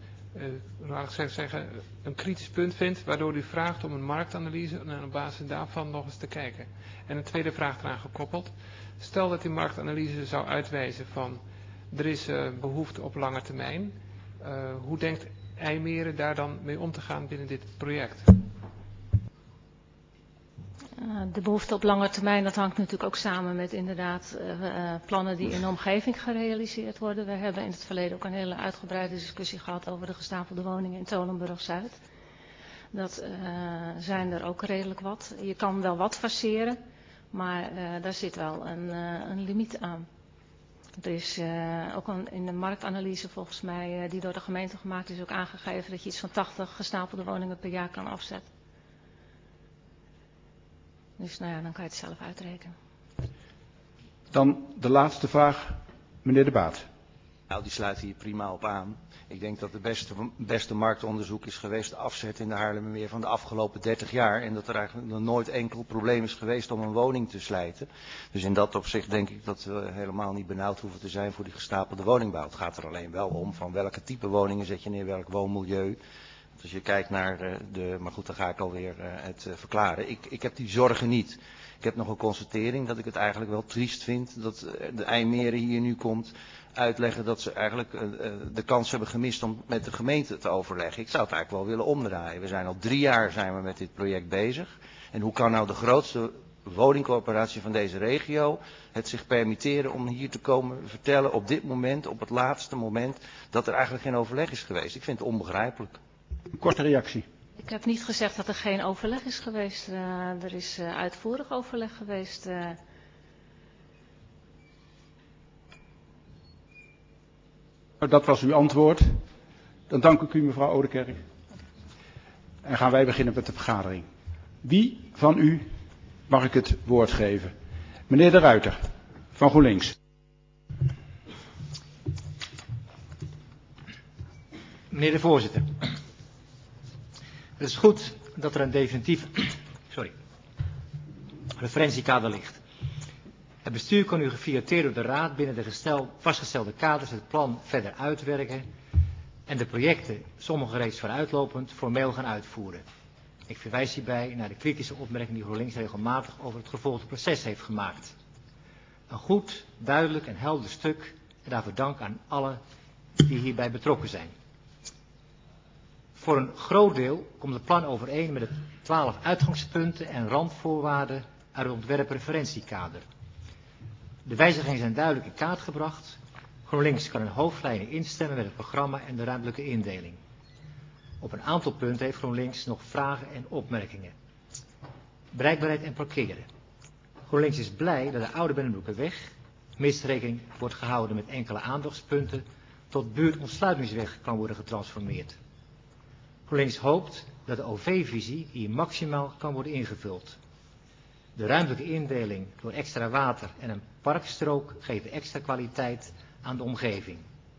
kritisch punt vindt, waardoor u vraagt om een marktanalyse en op basis daarvan nog eens te kijken? En een tweede vraag eraan gekoppeld. Stel dat die marktanalyse zou uitwijzen van er is behoefte op lange termijn. Hoe denkt IJmeren daar dan mee om te gaan binnen dit project? De behoefte op lange termijn, dat hangt natuurlijk ook samen met inderdaad plannen die in de omgeving gerealiseerd worden. We hebben in het verleden ook een hele uitgebreide discussie gehad over de gestapelde woningen in Tolenburg-Zuid. Dat zijn er ook redelijk wat. Je kan wel wat faceren, maar daar zit wel een limiet aan. Er is ook in de marktanalyse volgens mij, die door de gemeente gemaakt is, ook aangegeven dat je iets van 80 gestapelde woningen per jaar kan afzetten. Dus nou ja, dan kan je het zelf uitrekenen. Dan de laatste vraag, meneer De Baat. Nou, die sluit hier prima op aan. Ik denk dat het beste marktonderzoek is geweest, de afzet in de Haarlemmermeer van de afgelopen 30 jaar. En dat er eigenlijk nog nooit enkel probleem is geweest om een woning te slijten. Dus in dat opzicht denk ik dat we helemaal niet benauwd hoeven te zijn voor die gestapelde woningbouw. Het gaat er alleen wel om van welke type woningen zet je neer, welk woonmilieu. Als je kijkt naar maar goed, dan ga ik alweer het verklaren. Ik heb die zorgen niet. Ik heb nog een constatering dat ik het eigenlijk wel triest vind dat de IJmeren hier nu komt uitleggen dat ze eigenlijk de kans hebben gemist om met de gemeente te overleggen. Ik zou het eigenlijk wel willen omdraaien. We zijn al 3 jaar met dit project bezig. En hoe kan nou de grootste woningcorporatie van deze regio het zich permitteren om hier te komen vertellen op dit moment, op het laatste moment, dat er eigenlijk geen overleg is geweest? Ik vind het onbegrijpelijk. Een korte reactie. Ik heb niet gezegd dat er geen overleg is geweest. Er is uitvoerig overleg geweest. Dat was uw antwoord. Dan dank ik u, mevrouw Oudekerk. En gaan wij beginnen met de vergadering. Wie van u mag ik het woord geven? Meneer De Ruiter, van GroenLinks. Meneer de voorzitter. Het is goed dat er een definitief referentiekader ligt. Het bestuur kan nu gefileerd door de raad binnen de vastgestelde kaders het plan verder uitwerken en de projecten, sommige reeds vooruitlopend, formeel gaan uitvoeren. Ik verwijs hierbij naar de kritische opmerking die GroenLinks regelmatig over het gevolgde proces heeft gemaakt. Een goed, duidelijk en helder stuk en daarvoor dank aan allen die hierbij betrokken zijn. Voor een groot deel komt het plan overeen met de 12 uitgangspunten en randvoorwaarden uit het ontwerpreferentiekader. De wijzigingen zijn duidelijk in kaart gebracht. GroenLinks kan in hoofdlijnen instemmen met het programma en de ruimtelijke indeling. Op een aantal punten heeft GroenLinks nog vragen en opmerkingen. Bereikbaarheid en parkeren. GroenLinks is blij dat de oude Bennebroekerweg, mits rekening wordt gehouden met enkele aandachtspunten, tot buurtontsluitingsweg kan worden getransformeerd. GroenLinks hoopt dat de OV-visie hier maximaal kan worden ingevuld. De ruimtelijke indeling door extra water en een parkstrook geven extra kwaliteit aan de omgeving.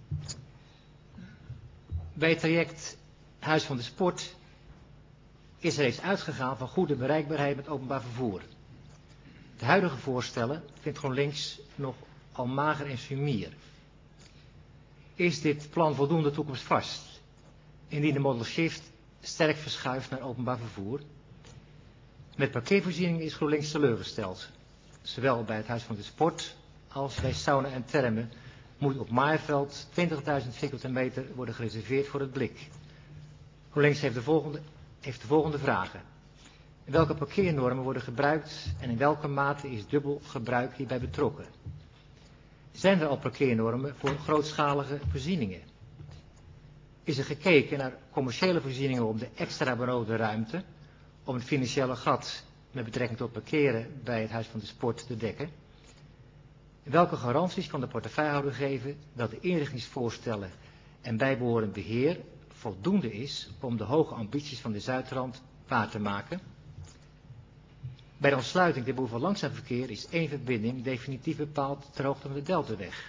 Bij het traject Huis van de Sport is er reeds uitgegaan van goede bereikbaarheid met openbaar vervoer. De huidige voorstellen vindt GroenLinks nog al mager en sumier. Is dit plan voldoende toekomstvast? Indien de model shift sterk verschuift naar openbaar vervoer. Met parkeervoorzieningen is GroenLinks teleurgesteld. Zowel bij het Huis van de Sport als bij sauna en termen moet op Maaiveld 20.000 vierkante meter worden gereserveerd voor het blik. GroenLinks heeft de volgende vragen. Welke parkeernormen worden gebruikt en in welke mate is dubbel gebruik hierbij betrokken? Zijn er al parkeernormen voor grootschalige voorzieningen? Is er gekeken naar commerciële voorzieningen om de extra benode ruimte om het financiële gat met betrekking tot parkeren bij het Huis van de Sport te dekken? Welke garanties kan de portefeuillehouder geven dat de inrichtingsvoorstellen en bijbehorend beheer voldoende is om de hoge ambities van de Zuidrand waar te maken? Bij de ontsluiting ten behoeve van langzaam verkeer is 1 verbinding definitief bepaald ter hoogte van de Deltaweg.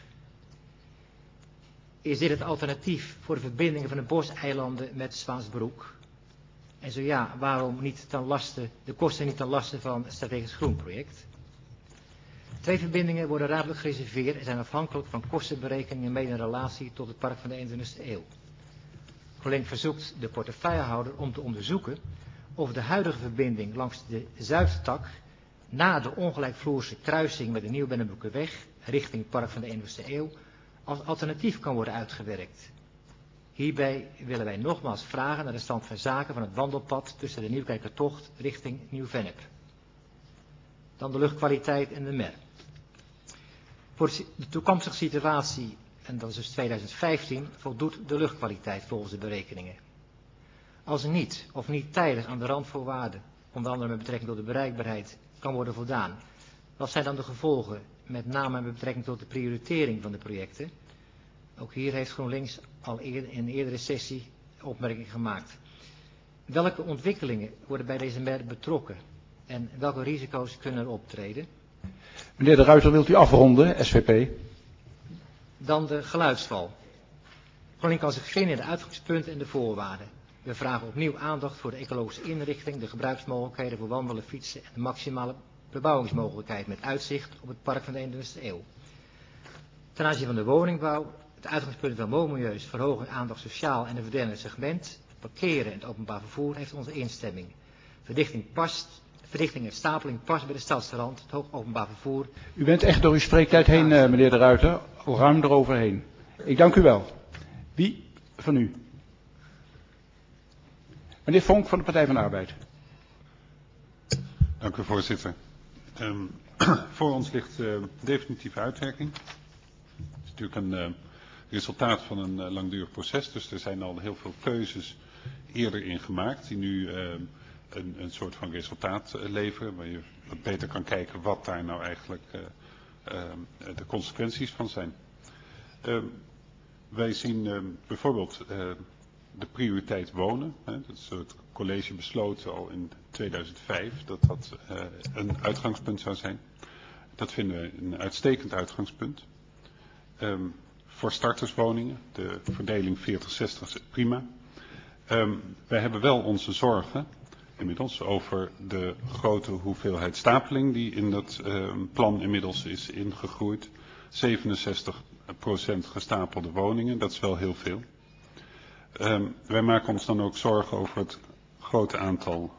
Is dit het alternatief voor de verbindingen van de Boseilanden met Zwaansbroek? En zo ja, waarom niet ten laste, de kosten niet ten laste van het strategisch groenproject? Treinverbindingen worden ruimtelijk gereserveerd en zijn afhankelijk van kostenberekeningen mede in relatie tot het park van de 21e eeuw. GroenLinks verzoekt de portefeuillehouder om te onderzoeken of de huidige verbinding langs de zuidtak na de ongelijkvloerse kruising met de Nieuw-Bennebroekerweg richting het park van de 21e eeuw als alternatief kan worden uitgewerkt. Hierbij willen wij nogmaals vragen naar de stand van zaken van het wandelpad tussen de Nieuwkerkertocht richting Nieuw-Vennep. Dan de luchtkwaliteit en de MER. Voor de toekomstige situatie, en dat is dus 2015, voldoet de luchtkwaliteit volgens de berekeningen. Als er niet of niet tijdig aan de randvoorwaarden, onder andere met betrekking tot de bereikbaarheid, kan worden voldaan, wat zijn dan de gevolgen, met name met betrekking tot de prioritering van de projecten? Ook hier heeft GroenLinks al in een eerdere sessie opmerkingen gemaakt. Welke ontwikkelingen worden bij deze MER betrokken en welke risico's kunnen er optreden? Meneer De Ruiter, wilt u afronden, SVP? Dan de geluidsval. GroenLinks kan zich vinden in de uitgangspunten en de voorwaarden. We vragen opnieuw aandacht voor de ecologische inrichting, de gebruiksmogelijkheden voor wandelen, fietsen en de maximale bebouwingsmogelijkheid met uitzicht op het park van de 21e eeuw. Ten aanzien van de woningbouw, het uitgangspunt van woonmilieu is verhoging aandacht sociaal en een verderend segment. Parkeren en het openbaar vervoer heeft onze instemming. Verdichting en stapeling past bij de stadsrand, het hoog openbaar vervoer. U bent echt door uw spreektijd heen, meneer De Ruiter, ruim eroverheen. Ik dank u wel. Wie van u? Meneer Vonk van de Partij van de Arbeid. Dank u, voorzitter. Voor ons ligt definitieve uitwerking. Het is natuurlijk een resultaat van een langdurig proces, dus er zijn al heel veel keuzes eerder in gemaakt die nu een soort van resultaat leveren, waar je wat beter kan kijken wat daar nou eigenlijk de consequenties van zijn. Wij zien bijvoorbeeld de prioriteit wonen. Dat is door het college besloten al in 2005 dat dat een uitgangspunt zou zijn. Dat vinden we een uitstekend uitgangspunt. Voor starterswoningen, de verdeling 40-60 is prima. Wij hebben wel onze zorgen inmiddels over de grote hoeveelheid stapeling die in dat plan inmiddels is ingegroeid. 67% gestapelde woningen, dat is wel heel veel. Wij maken ons dan ook zorgen over het grote aantal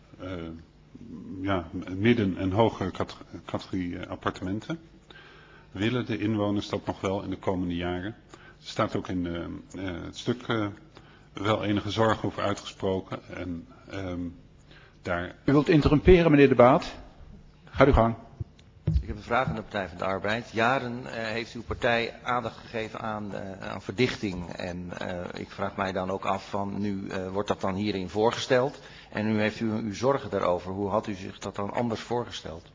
midden- en hogere categorie appartementen. Willen de inwoners dat nog wel in de komende jaren? Er staat ook in het stuk wel enige zorg over uitgesproken. En, daar... U wilt interrumperen, meneer De Baat. Gaat uw gang. Ik heb een vraag aan de Partij van de Arbeid. Jaren heeft uw partij aandacht gegeven aan verdichting. En ik vraag mij dan ook af van, nu wordt dat dan hierin voorgesteld. En nu heeft u uw zorgen daarover. Hoe had u zich dat dan anders voorgesteld?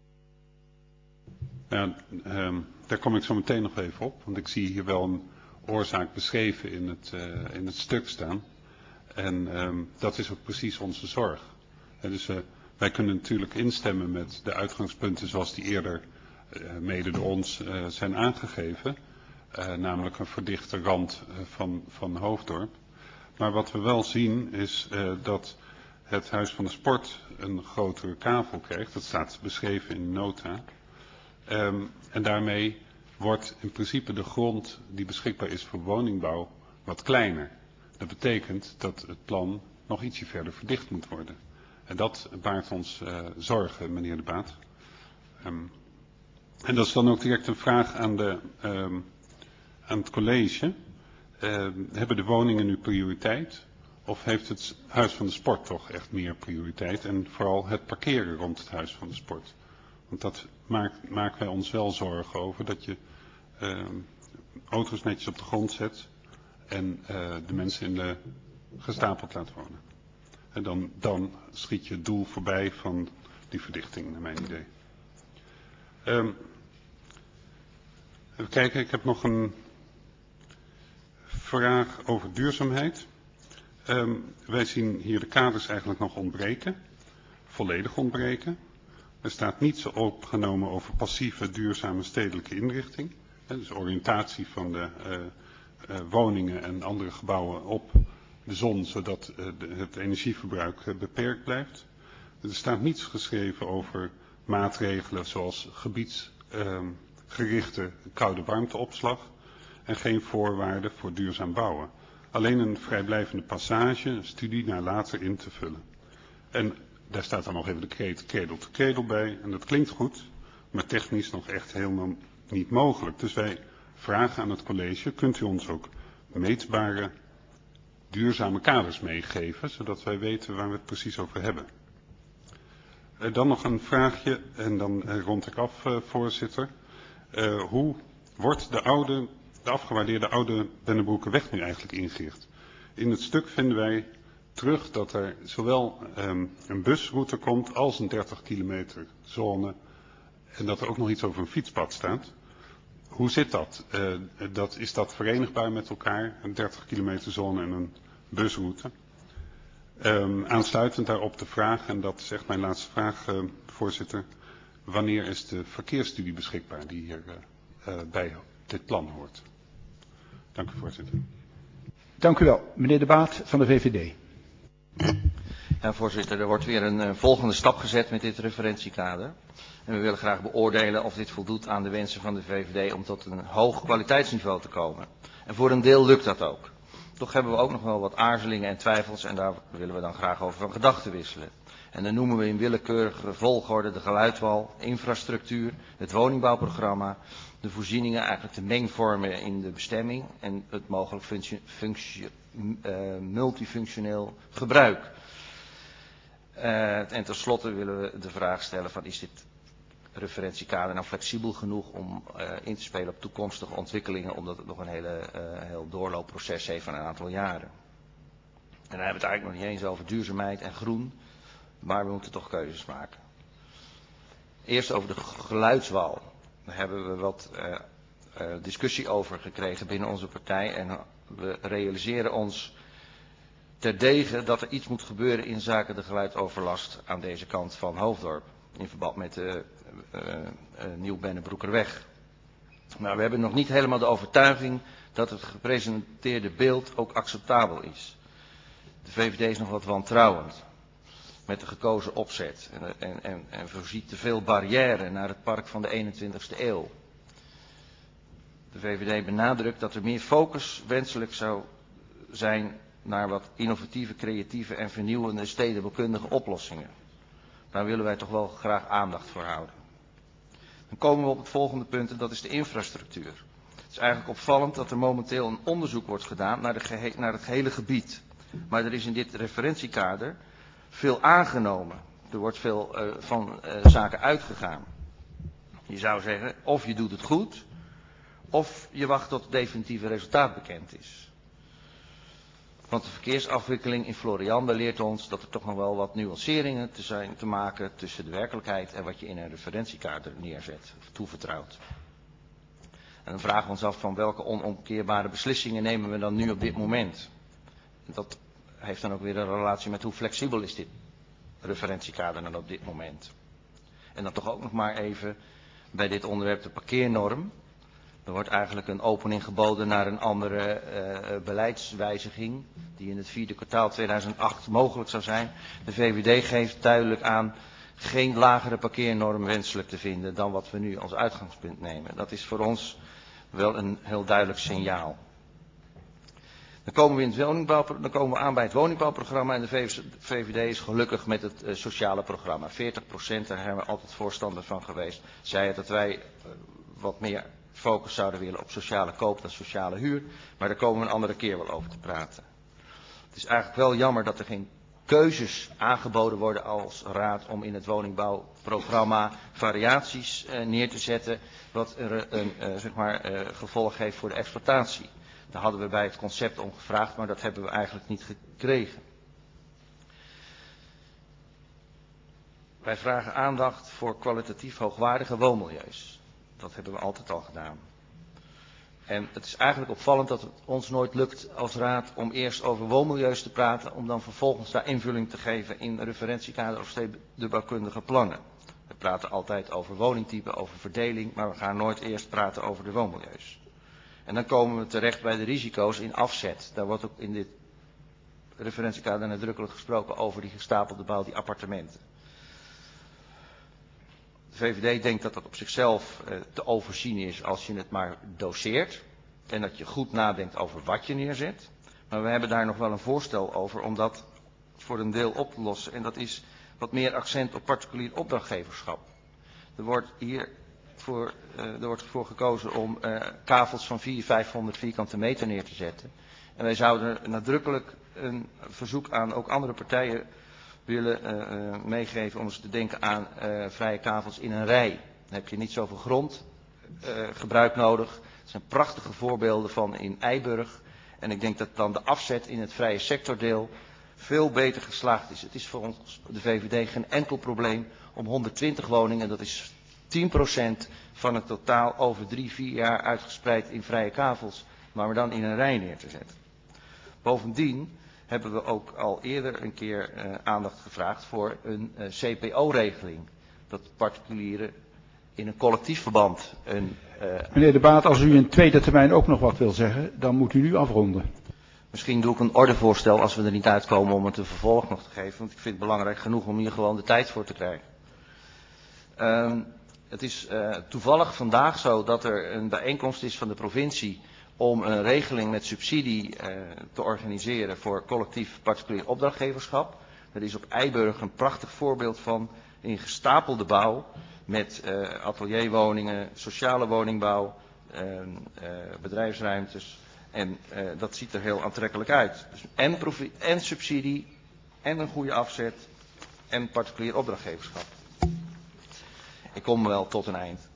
Ja, daar kom ik zo meteen nog even op. Want ik zie hier wel een oorzaak beschreven in het stuk staan. En dat is ook precies onze zorg. En dus wij kunnen natuurlijk instemmen met de uitgangspunten zoals die eerder mede door ons zijn aangegeven. Namelijk een verdichte rand van Hoofddorp. Maar wat we wel zien is dat het Huis van de Sport een grotere kavel krijgt. Dat staat beschreven in de nota. En daarmee wordt in principe de grond die beschikbaar is voor woningbouw wat kleiner. Dat betekent dat het plan nog ietsje verder verdicht moet worden. En dat baart ons zorgen, meneer De Baat. En dat is dan ook direct een vraag aan het college. Hebben de woningen nu prioriteit? Of heeft het Huis van de Sport toch echt meer prioriteit? En vooral het parkeren rond het Huis van de Sport. Want dat maken wij ons wel zorgen over. Dat je auto's netjes op de grond zet. En de mensen in de gestapeld laat wonen. En dan schiet je het doel voorbij van die verdichting, naar mijn idee. Even kijken, ik heb nog een vraag over duurzaamheid. Wij zien hier de kaders eigenlijk nog ontbreken. Volledig ontbreken. Er staat niets opgenomen over passieve duurzame stedelijke inrichting. Dus oriëntatie van de woningen en andere gebouwen op de zon, zodat het energieverbruik beperkt blijft. Er staat niets geschreven over maatregelen zoals gerichte koude warmteopslag en geen voorwaarden voor duurzaam bouwen. Alleen een vrijblijvende passage, een studie naar later in te vullen. En daar staat dan nog even de kreet cradle to cradle bij. En dat klinkt goed, maar technisch nog echt helemaal niet mogelijk. Dus wij vragen aan het college, kunt u ons ook meetbare, duurzame kaders meegeven, zodat wij weten waar we het precies over hebben. Dan nog een vraagje, en dan rond ik af, voorzitter. Hoe wordt de afgewaardeerde oude Bennebroekerweg nu eigenlijk ingericht? In het stuk vinden wij terug dat er zowel een busroute komt als een 30 kilometer zone en dat er ook nog iets over een fietspad staat. Hoe zit dat? Is dat verenigbaar met elkaar, een 30 kilometer zone en een busroute? Aansluitend daarop de vraag, en dat is echt mijn laatste vraag, voorzitter. Wanneer is de verkeersstudie beschikbaar die hier bij dit plan hoort? Dank u, voorzitter. Dank u wel. Meneer De Baat van de VVD. Ja, voorzitter, er wordt weer een volgende stap gezet met dit referentiekader. En we willen graag beoordelen of dit voldoet aan de wensen van de VVD om tot een hoog kwaliteitsniveau te komen. En voor een deel lukt dat ook. Toch hebben we ook nog wel wat aarzelingen en twijfels en daar willen we dan graag over van gedachten wisselen. En dan noemen we in willekeurige volgorde de geluidwal, infrastructuur, het woningbouwprogramma, de voorzieningen, eigenlijk de mengvormen in de bestemming en het mogelijk multifunctioneel gebruik. En tenslotte willen we de vraag stellen van is dit referentiekader nou flexibel genoeg om in te spelen op toekomstige ontwikkelingen, omdat het nog een heel doorloopproces heeft van een aantal jaren. En dan hebben we het eigenlijk nog niet eens over duurzaamheid en groen, maar we moeten toch keuzes maken. Eerst over de geluidswal. Daar hebben we wat discussie over gekregen binnen onze partij en we realiseren ons terdege dat er iets moet gebeuren in zaken de geluidsoverlast aan deze kant van Hoofddorp. In verband met de Nieuw-Bennebroekerweg. Maar we hebben nog niet helemaal de overtuiging dat het gepresenteerde beeld ook acceptabel is. De VVD is nog wat wantrouwend met de gekozen opzet en voorziet te veel barrière naar het park van de 21ste eeuw. De VVD benadrukt dat er meer focus wenselijk zou zijn naar wat innovatieve, creatieve en vernieuwende stedenbouwkundige oplossingen. Daar willen wij toch wel graag aandacht voor houden. Dan komen we op het volgende punt en dat is de infrastructuur. Het is eigenlijk opvallend dat er momenteel een onderzoek wordt gedaan naar het gehele gebied. Maar er is in dit referentiekader veel aangenomen. Er wordt veel van zaken uitgegaan. Je zou zeggen, of je doet het goed, of je wacht tot het definitieve resultaat bekend is. Want de verkeersafwikkeling in Floriande leert ons dat er toch nog wel wat nuanceringen te maken tussen de werkelijkheid en wat je in een referentiekader neerzet of toevertrouwt. En dan vragen we ons af van welke onomkeerbare beslissingen nemen we dan nu op dit moment. Dat heeft dan ook weer een relatie met hoe flexibel is dit referentiekader dan op dit moment. En dan toch ook nog maar even bij dit onderwerp de parkeernorm. Er wordt eigenlijk een opening geboden naar een andere beleidswijziging die in het vierde kwartaal 2008 mogelijk zou zijn. De VVD geeft duidelijk aan geen lagere parkeernorm wenselijk te vinden dan wat we nu als uitgangspunt nemen. Dat is voor ons wel een heel duidelijk signaal. Dan komen we aan bij het woningbouwprogramma en de VVD is gelukkig met het sociale programma. 40%, daar hebben we altijd voorstander van geweest. Zij het dat wij wat meer focus zouden willen op sociale koop dan sociale huur. Maar daar komen we een andere keer wel over te praten. Het is eigenlijk wel jammer dat er geen keuzes aangeboden worden als raad om in het woningbouwprogramma variaties neer te zetten. Wat een gevolg heeft voor de exploitatie. Daar hadden we bij het concept om gevraagd, maar dat hebben we eigenlijk niet gekregen. Wij vragen aandacht voor kwalitatief hoogwaardige woonmilieus. Dat hebben we altijd al gedaan. En het is eigenlijk opvallend dat het ons nooit lukt als raad om eerst over woonmilieus te praten, om dan vervolgens daar invulling te geven in referentiekader of stedenbouwkundige plannen. We praten altijd over woningtype, over verdeling, maar we gaan nooit eerst praten over de woonmilieus. En dan komen we terecht bij de risico's in afzet. Daar wordt ook in dit referentiekader nadrukkelijk gesproken over die gestapelde bouw, die appartementen. De VVD denkt dat dat op zichzelf te overzien is als je het maar doseert. En dat je goed nadenkt over wat je neerzet. Maar we hebben daar nog wel een voorstel over om dat voor een deel op te lossen. En dat is wat meer accent op particulier opdrachtgeverschap. Er wordt voor gekozen om kavels van 400-500 vierkante meter neer te zetten. En wij zouden nadrukkelijk een verzoek aan ook andere partijen willen meegeven om eens te denken aan vrije kavels in een rij. Dan heb je niet zoveel grondgebruik nodig. Er zijn prachtige voorbeelden van in Eiburg. En ik denk dat dan de afzet in het vrije sectordeel veel beter geslaagd is. Het is voor ons, de VVD, geen enkel probleem om 120 woningen, dat is 10% van het totaal over 3-4 jaar uitgespreid in vrije kavels, maar dan in een rij neer te zetten. Bovendien hebben we ook al eerder een keer aandacht gevraagd voor een CPO-regeling. Dat particulieren in een collectief verband Meneer De Baat, als u in tweede termijn ook nog wat wil zeggen, dan moet u nu afronden. Misschien doe ik een ordevoorstel als we er niet uitkomen om het een vervolg nog te geven. Want ik vind het belangrijk genoeg om hier gewoon de tijd voor te krijgen. Het is toevallig vandaag zo dat er een bijeenkomst is van de provincie om een regeling met subsidie te organiseren voor collectief particulier opdrachtgeverschap. Er is op Eiburg een prachtig voorbeeld van in gestapelde bouw met atelierwoningen, sociale woningbouw, bedrijfsruimtes. En dat ziet er heel aantrekkelijk uit. Dus en subsidie, en een goede afzet, en particulier opdrachtgeverschap. Ik kom wel tot een eind.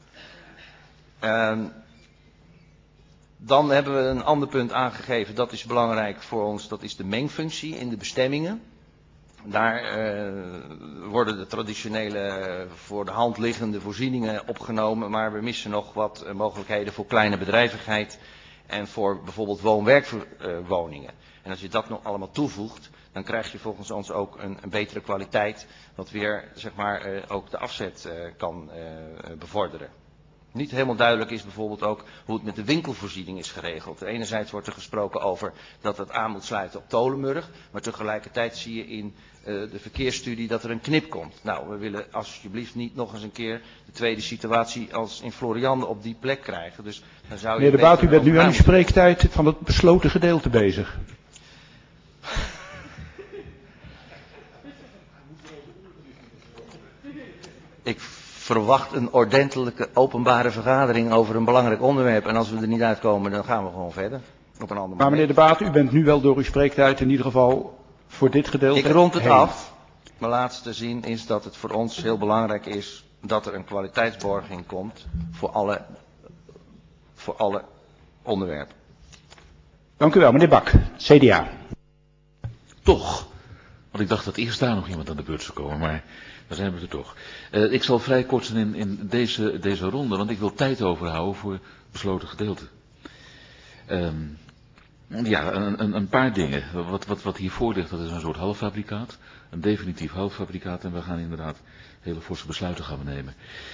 Dan hebben we een ander punt aangegeven, dat is belangrijk voor ons, dat is de mengfunctie in de bestemmingen. Daar worden de traditionele voor de hand liggende voorzieningen opgenomen, maar we missen nog wat mogelijkheden voor kleine bedrijvigheid en voor bijvoorbeeld woon-werkwoningen. En als je dat nog allemaal toevoegt, dan krijg je volgens ons ook een betere kwaliteit, wat weer zeg maar ook de afzet kan bevorderen. Niet helemaal duidelijk is bijvoorbeeld ook hoe het met de winkelvoorziening is geregeld. Enerzijds wordt er gesproken over dat het aan moet sluiten op Tolenburg, maar tegelijkertijd zie je in de verkeersstudie dat er een knip komt. Nou, we willen alsjeblieft niet nog eens een keer de tweede situatie als in Floriande op die plek krijgen. Dus dan zou je Meneer De Baat, u bent nu aan uw spreektijd van het besloten gedeelte bezig. Ik verwacht een ordentelijke openbare vergadering over een belangrijk onderwerp. En als we er niet uitkomen, dan gaan we gewoon verder. Op een ander moment. Maar meneer De Baat, u bent nu wel door uw spreektijd in ieder geval voor dit gedeelte. Ik rond het af. Mijn laatste zin is dat het voor ons heel belangrijk is dat er een kwaliteitsborging komt voor alle onderwerpen. Dank u wel, meneer Bak, CDA. Toch, want ik dacht dat eerst daar nog iemand aan de beurt zou komen, maar daar zijn we er toch. Ik zal vrij kort zijn in deze ronde, want ik wil tijd overhouden voor besloten gedeelte. Ja, een paar dingen. Wat hiervoor ligt, dat is een soort halffabrikaat. Een definitief halffabrikaat en we gaan inderdaad hele forse besluiten gaan nemen.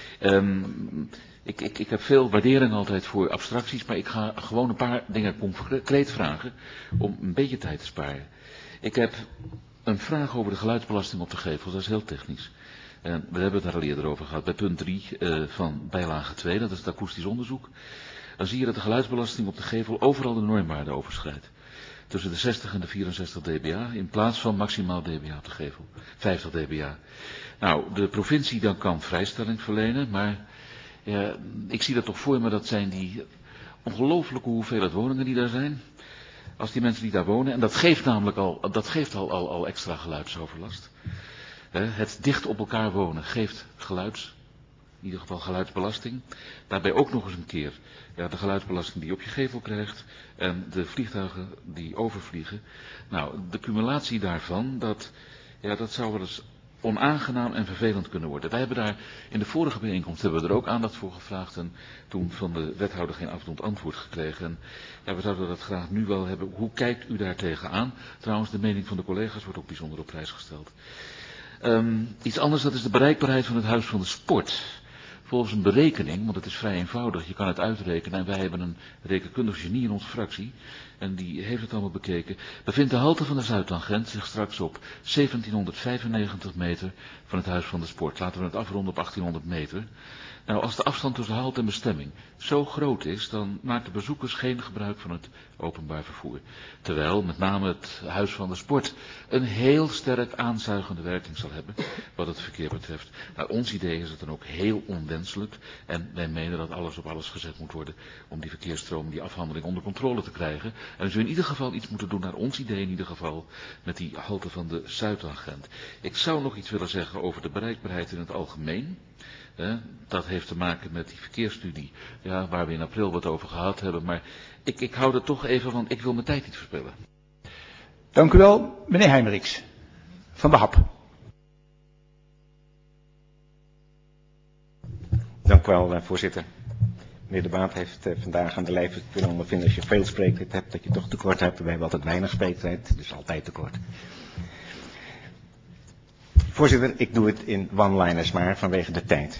Ik heb veel waardering altijd voor abstracties, maar ik ga gewoon een paar dingen concreet vragen om een beetje tijd te sparen. Ik heb een vraag over de geluidsbelasting op de gevels, dat is heel technisch. We hebben het daar al eerder over gehad, bij punt 3 van bijlage 2, dat is het akoestisch onderzoek. Dan zie je dat de geluidsbelasting op de gevel overal de normwaarde overschrijdt. Tussen de 60 en de 64 dBA in plaats van maximaal dBA op de gevel. 50 dBA. Nou, de provincie dan kan vrijstelling verlenen, maar ik zie dat toch voor me, dat zijn die ongelooflijke hoeveelheid woningen die daar zijn. Als die mensen die daar wonen, en dat geeft namelijk al extra geluidsoverlast. Het dicht op elkaar wonen geeft in ieder geval geluidsbelasting. Daarbij ook nog eens een keer de geluidsbelasting die je op je gevel krijgt en de vliegtuigen die overvliegen. Nou, de cumulatie daarvan, dat zou wel eens onaangenaam en vervelend kunnen worden. Wij hebben daar in de vorige bijeenkomst hebben we er ook aandacht voor gevraagd en toen van de wethouder geen afdoend antwoord gekregen. En we zouden dat graag nu wel hebben. Hoe kijkt u daar tegenaan? Trouwens, de mening van de collega's wordt ook bijzonder op prijs gesteld. Iets anders, dat is de bereikbaarheid van het Huis van de Sport. volgens een berekening, want het is vrij eenvoudig, je kan het uitrekenen en wij hebben een rekenkundig genie in onze fractie en die heeft het allemaal bekeken, bevindt de halte van de Zuidtangent zich straks op 1795 meter van het Huis van de Sport. Laten we het afronden op 1800 meter. Nou, als de afstand tussen halte en bestemming zo groot is, dan maken bezoekers geen gebruik van het openbaar vervoer. Terwijl met name het Huis van de Sport een heel sterk aanzuigende werking zal hebben wat het verkeer betreft. Nou, ons idee is het dan ook heel onwenselijk en wij menen dat alles op alles gezet moet worden om die verkeersstroom, die afhandeling onder controle te krijgen. En we zullen in ieder geval iets moeten doen, naar ons idee in ieder geval, met die halte van de Zuidtangent. Ik zou nog iets willen zeggen over de bereikbaarheid in het algemeen. Dat heeft te maken met die verkeersstudie, ja, waar we in april wat over gehad hebben. Maar ik hou er toch even van, ik wil mijn tijd niet verspillen. Dank u wel, meneer Heijmerichs van de HAP. Dank u wel, voorzitter. Meneer De Baat heeft vandaag aan de lijve kunnen ondervinden, als je veel spreektijd hebt, dat je toch tekort hebt. Wij hebben altijd weinig spreektijd, dus altijd tekort. Voorzitter, ik doe het in one-liners maar vanwege de tijd.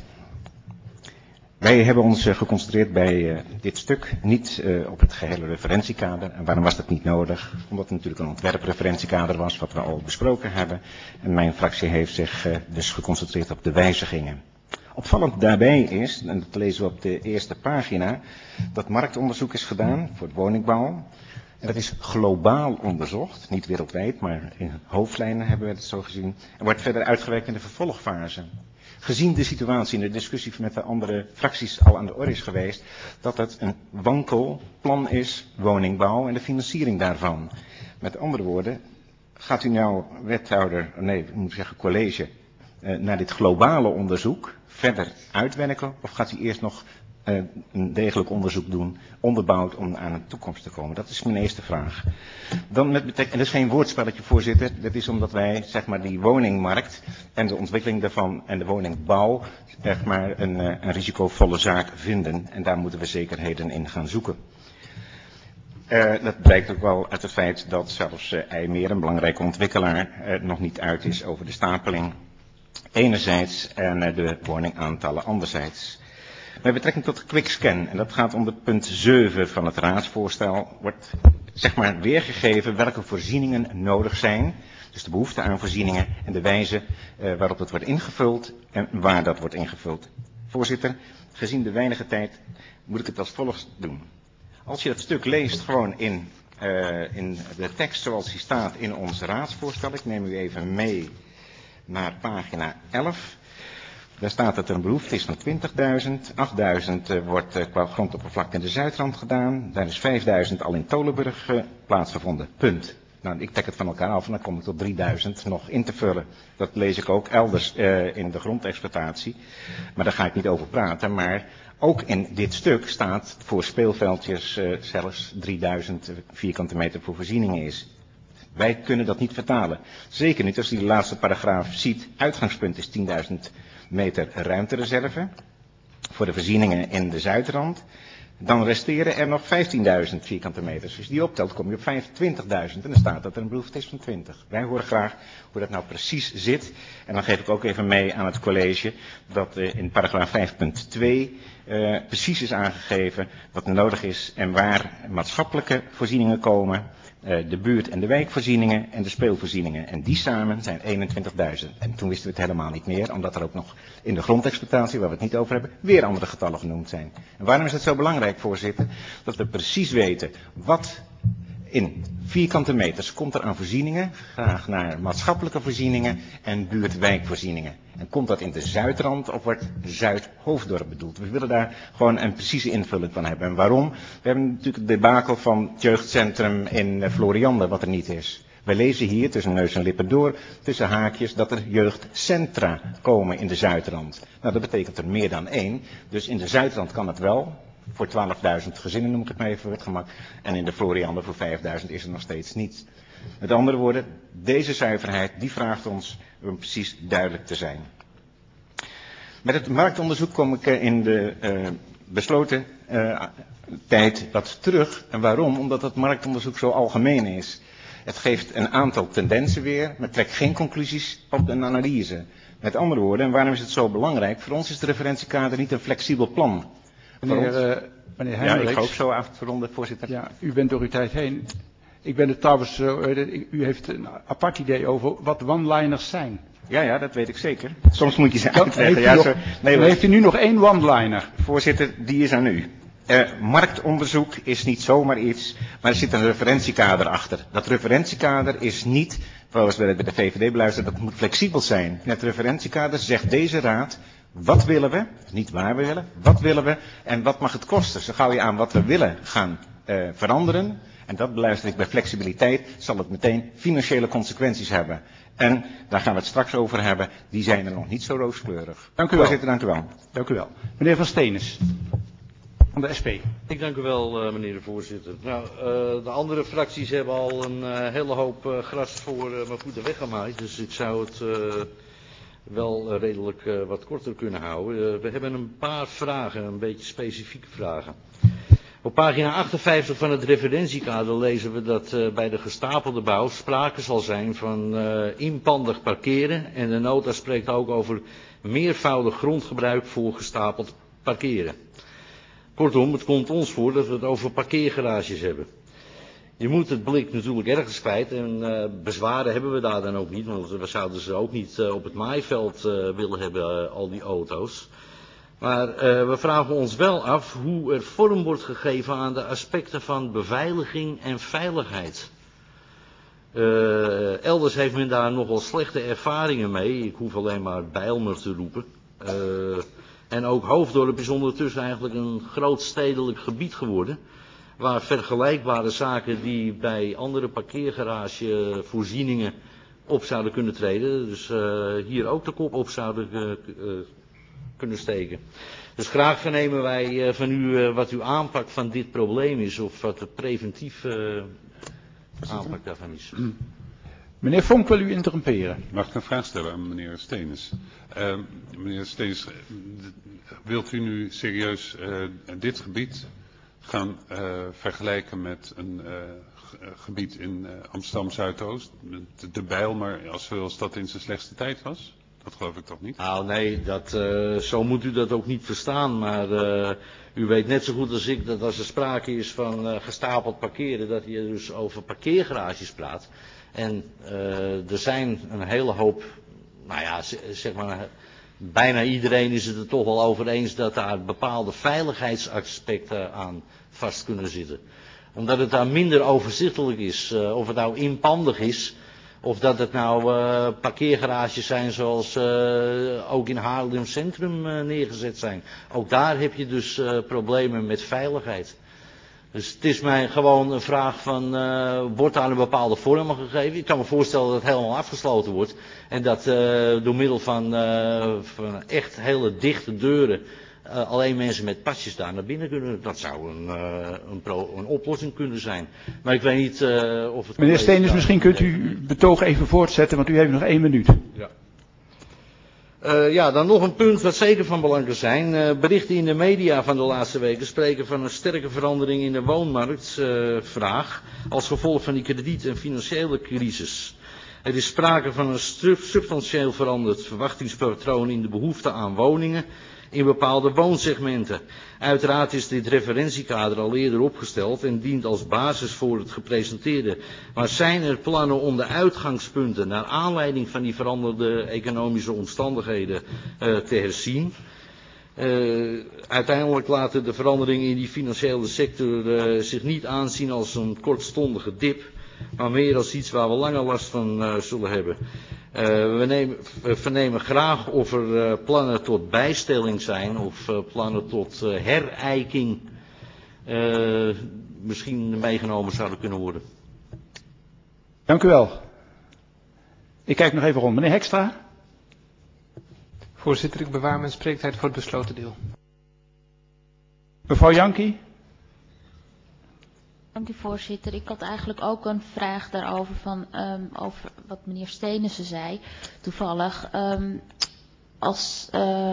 Wij hebben ons geconcentreerd bij dit stuk niet op het gehele referentiekader. En waarom was dat niet nodig? Omdat het natuurlijk een ontwerpreferentiekader was, wat we al besproken hebben. En mijn fractie heeft zich dus geconcentreerd op de wijzigingen. Opvallend daarbij is, en dat lezen we op de eerste pagina, dat marktonderzoek is gedaan voor het woningbouw. En dat is globaal onderzocht, niet wereldwijd, maar in hoofdlijnen hebben we het zo gezien. En wordt verder uitgewerkt in de vervolgfase. Gezien de situatie in de discussie met de andere fracties al aan de orde is geweest, dat het een wankel plan is, woningbouw en de financiering daarvan. Met andere woorden, gaat u nou college, naar dit globale onderzoek verder uitwerken, of gaat u eerst nog een degelijk onderzoek doen, onderbouwd om aan een toekomst te komen? Dat is mijn eerste vraag. Dan en dat is geen woordspelletje, voorzitter, dat is omdat wij, zeg maar, die woningmarkt en de ontwikkeling daarvan en de woningbouw, zeg maar, een risicovolle zaak vinden. En daar moeten we zekerheden in gaan zoeken. Dat blijkt ook wel uit het feit dat zelfs IJmeer, een belangrijke ontwikkelaar, nog niet uit is over de stapeling enerzijds en de woningaantallen anderzijds. Met betrekking tot quickscan, en dat gaat om het punt 7 van het raadsvoorstel, wordt zeg maar weergegeven welke voorzieningen nodig zijn. Dus de behoefte aan voorzieningen en de wijze waarop dat wordt ingevuld en waar dat wordt ingevuld. Voorzitter, gezien de weinige tijd moet ik het als volgt doen. Als je dat stuk leest gewoon in de tekst zoals die staat in ons raadsvoorstel, ik neem u even mee naar pagina 11. Daar staat dat er een behoefte is van 20.000. 8.000 wordt qua grondoppervlakte in de Zuidrand gedaan. Daar is 5.000 al in Tolenburg plaatsgevonden. Punt. Nou, ik trek het van elkaar af en dan kom ik tot 3.000 nog in te vullen. Dat lees ik ook elders in de grondexploitatie. Maar daar ga ik niet over praten. Maar ook in dit stuk staat voor speelveldjes zelfs 3.000 vierkante meter voor voorzieningen is. Wij kunnen dat niet vertalen. Zeker niet als u de laatste paragraaf ziet. Uitgangspunt is 10.000 meter ruimtereserve voor de voorzieningen in de Zuidrand. Dan resteren er nog 15.000 vierkante meters. Als je die optelt kom je op 25.000 en dan staat dat er een behoefte is van 20. Wij horen graag hoe dat nou precies zit. En dan geef ik ook even mee aan het college dat in paragraaf 5.2 precies is aangegeven wat er nodig is en waar maatschappelijke voorzieningen komen. De buurt- en de wijkvoorzieningen en de speelvoorzieningen. En die samen zijn 21.000. En toen wisten we het helemaal niet meer, omdat er ook nog in de grondexploitatie, waar we het niet over hebben, weer andere getallen genoemd zijn. En waarom is het zo belangrijk, voorzitter? Dat we precies weten wat in vierkante meters komt er aan voorzieningen, graag naar maatschappelijke voorzieningen en buurt-wijkvoorzieningen. En komt dat in de Zuidrand of wordt Zuid-Hoofddorp bedoeld? We willen daar gewoon een precieze invulling van hebben. En waarom? We hebben natuurlijk het debakel van het jeugdcentrum in Floriande, wat er niet is. Wij lezen hier tussen neus en lippen door, tussen haakjes, dat er jeugdcentra komen in de Zuidrand. Nou, dat betekent er meer dan één. Dus in de Zuidrand kan het wel. Voor 12.000 gezinnen noem ik het maar even voor het gemak. En in de Floriande voor 5.000 is er nog steeds niets. Met andere woorden, deze zuiverheid die vraagt ons om precies duidelijk te zijn. Met het marktonderzoek kom ik in de besloten tijd wat terug. En waarom? Omdat het marktonderzoek zo algemeen is. Het geeft een aantal tendensen weer, maar trekt geen conclusies op een analyse. Met andere woorden, en waarom is het zo belangrijk? Voor ons is het referentiekader niet een flexibel plan. Meneer Hendricks. Ja, ik ga ook zo af te ronden, voorzitter. Ja, u bent door uw tijd heen. Ik ben het trouwens, u heeft een apart idee over wat one-liners zijn. Ja, dat weet ik zeker. Soms moet je ze uitleggen. Heeft u nu nog één one-liner? Voorzitter, die is aan u. Marktonderzoek is niet zomaar iets, maar er zit een referentiekader achter. Dat referentiekader is niet, zoals we het bij de VVD beluisteren, dat moet flexibel zijn. In het referentiekader zegt deze raad, wat willen we, niet waar we willen, wat willen we en wat mag het kosten. Zo gauw je aan wat we willen gaan veranderen, en dat beluister ik bij flexibiliteit, zal het meteen financiële consequenties hebben. En daar gaan we het straks over hebben, die zijn er nog niet zo rooskleurig. Dank u wel. Voorzitter, dank u wel. Dank u wel. Meneer Van Steenis, van de SP. Ik dank u wel, meneer de voorzitter. Nou, de andere fracties hebben al een hele hoop gras voor mijn voeten weggemaaid, dus ik zou het wel redelijk wat korter kunnen houden. We hebben een paar vragen, een beetje specifieke vragen. Op pagina 58 van het referentiekader lezen we dat bij de gestapelde bouw sprake zal zijn van inpandig parkeren en de nota spreekt ook over meervoudig grondgebruik voor gestapeld parkeren. Kortom, het komt ons voor dat we het over parkeergarages hebben. Je moet het blik natuurlijk ergens kwijt en bezwaren hebben we daar dan ook niet, want we zouden ze ook niet op het maaiveld willen hebben, al die auto's. Maar we vragen ons wel af hoe er vorm wordt gegeven aan de aspecten van beveiliging en veiligheid. Elders heeft men daar nogal slechte ervaringen mee, ik hoef alleen maar Bijlmer te roepen. En ook Hoofddorp is ondertussen eigenlijk een groot stedelijk gebied geworden, waar vergelijkbare zaken die bij andere parkeergaragevoorzieningen op zouden kunnen treden, dus hier ook de kop op zouden kunnen steken. Dus graag vernemen wij van u wat uw aanpak van dit probleem is, of wat de preventieve aanpak daarvan is. Meneer Vonk wil u interromperen. Mag ik een vraag stellen aan meneer Steenis? Meneer Steenis, wilt u nu serieus dit gebied gaan vergelijken met een gebied in Amsterdam Zuidoost, de Bijlmer, zoals dat in zijn slechtste tijd was? Dat geloof ik toch niet? Nou nee, zo moet u dat ook niet verstaan, maar u weet net zo goed als ik dat als er sprake is van gestapeld parkeren, dat je dus over parkeergarages praat. En er zijn een hele hoop, nou ja, zeg maar, bijna iedereen is het er toch wel over eens dat daar bepaalde veiligheidsaspecten aan vast kunnen zitten. Omdat het daar minder overzichtelijk is, of het nou inpandig is, of dat het nou parkeergarages zijn zoals ook in Haarlem Centrum neergezet zijn. Ook daar heb je dus problemen met veiligheid. Dus het is mij gewoon een vraag van, wordt daar een bepaalde vorm aan gegeven? Ik kan me voorstellen dat het helemaal afgesloten wordt. En dat door middel van echt hele dichte deuren alleen mensen met pasjes daar naar binnen kunnen. Dat zou een oplossing kunnen zijn. Maar ik weet niet of het... Meneer Steenis, misschien kunt u uw betoog even voortzetten, want u heeft nog 1 minuut. Ja. Ja, dan nog een punt wat zeker van belang kan zijn. Berichten in de media van de laatste weken spreken van een sterke verandering in de woonmarktvraag als gevolg van die krediet- en financiële crisis. Er is sprake van een substantieel veranderd verwachtingspatroon in de behoefte aan woningen in bepaalde woonsegmenten. Uiteraard is dit referentiekader al eerder opgesteld en dient als basis voor het gepresenteerde. Maar zijn er plannen om de uitgangspunten naar aanleiding van die veranderde economische omstandigheden te herzien? Uiteindelijk laten de veranderingen in die financiële sector zich niet aanzien als een kortstondige dip, maar meer als iets waar we langer last van zullen hebben. We vernemen graag of er plannen tot bijstelling zijn of plannen tot herijking misschien meegenomen zouden kunnen worden. Dank u wel. Ik kijk nog even rond. Meneer Hekstra? Voorzitter, ik bewaar mijn spreektijd voor het besloten deel. Mevrouw Janki? Dank u, voorzitter. Ik had eigenlijk ook een vraag daarover over wat meneer Stenissen zei. Toevallig, als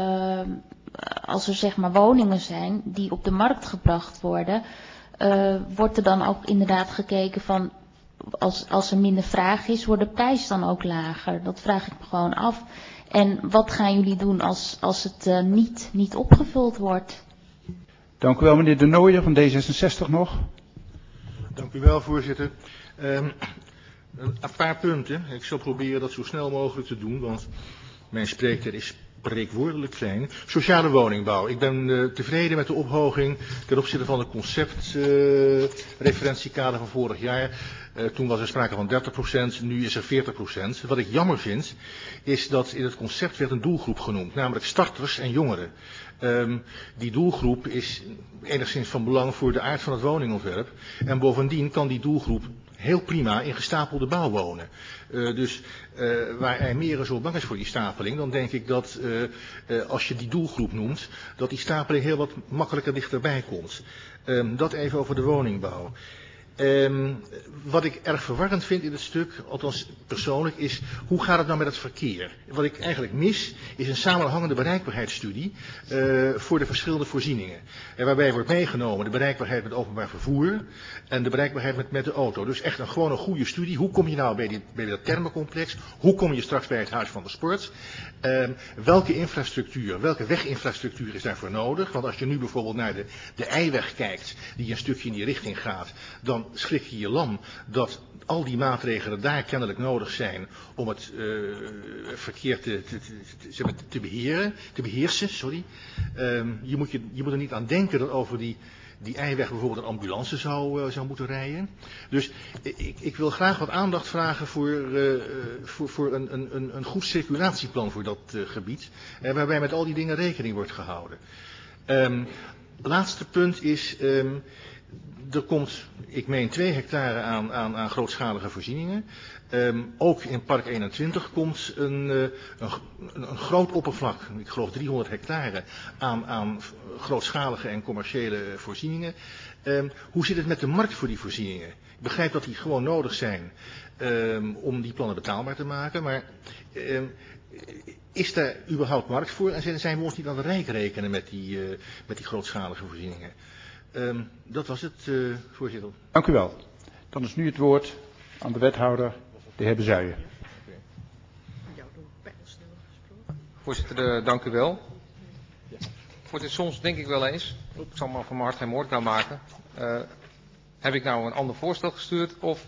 er zeg maar woningen zijn die op de markt gebracht worden, wordt er dan ook inderdaad gekeken van als er minder vraag is, wordt de prijs dan ook lager? Dat vraag ik me gewoon af. En wat gaan jullie doen als het niet opgevuld wordt? Dank u wel, meneer De Nooijer van D66 nog. Dank u wel, voorzitter. Een paar punten. Ik zal proberen dat zo snel mogelijk te doen, want mijn spreektijd is spreekwoordelijk klein. Sociale woningbouw. Ik ben tevreden met de ophoging ten opzichte van het conceptreferentiekader van vorig jaar. Toen was er sprake van 30%, nu is er 40%. Wat ik jammer vind, is dat in het concept werd een doelgroep genoemd, namelijk starters en jongeren. Die doelgroep is enigszins van belang voor de aard van het woningontwerp. En bovendien kan die doelgroep heel prima in gestapelde bouw wonen. Dus waar IJmeren zo bang is voor die stapeling, dan denk ik dat als je die doelgroep noemt, dat die stapeling heel wat makkelijker dichterbij komt. Dat even over de woningbouw. Wat ik erg verwarrend vind in het stuk, althans persoonlijk, is hoe gaat het nou met het verkeer? Wat ik eigenlijk mis, is een samenhangende bereikbaarheidsstudie voor de verschillende voorzieningen. Waarbij wordt meegenomen de bereikbaarheid met openbaar vervoer en de bereikbaarheid met de auto. Dus echt gewoon een goede studie. Hoe kom je nou bij dat thermencomplex? Hoe kom je straks bij het Huis van de Sport? Welke infrastructuur, welke weginfrastructuur is daarvoor nodig? Want als je nu bijvoorbeeld naar de Eiweg kijkt, die een stukje in die richting gaat, dan schrik je lam dat al die maatregelen daar kennelijk nodig zijn om het verkeer te beheersen. Sorry. Je moet er niet aan denken dat over die Eiweg bijvoorbeeld een ambulance zou moeten rijden. Dus ik wil graag wat aandacht vragen voor een goed circulatieplan voor dat gebied. Waarbij met al die dingen rekening wordt gehouden. Laatste punt is, er komt, ik meen 2 hectare aan grootschalige voorzieningen. Ook in Park 21 komt een groot oppervlak, ik geloof 300 hectare, aan grootschalige en commerciële voorzieningen. Hoe zit het met de markt voor die voorzieningen? Ik begrijp dat die gewoon nodig zijn om die plannen betaalbaar te maken, maar is daar überhaupt markt voor en zijn we ons niet aan de rijk rekenen met die grootschalige voorzieningen? Dat was het, voorzitter. Dank u wel. Dan is nu het woord aan de wethouder, de heer Bezuijen. Voorzitter, dank u wel. Voorzitter, soms denk ik wel eens, ik zal maar van mijn hart geen moord nou maken, heb ik nou een ander voorstel gestuurd of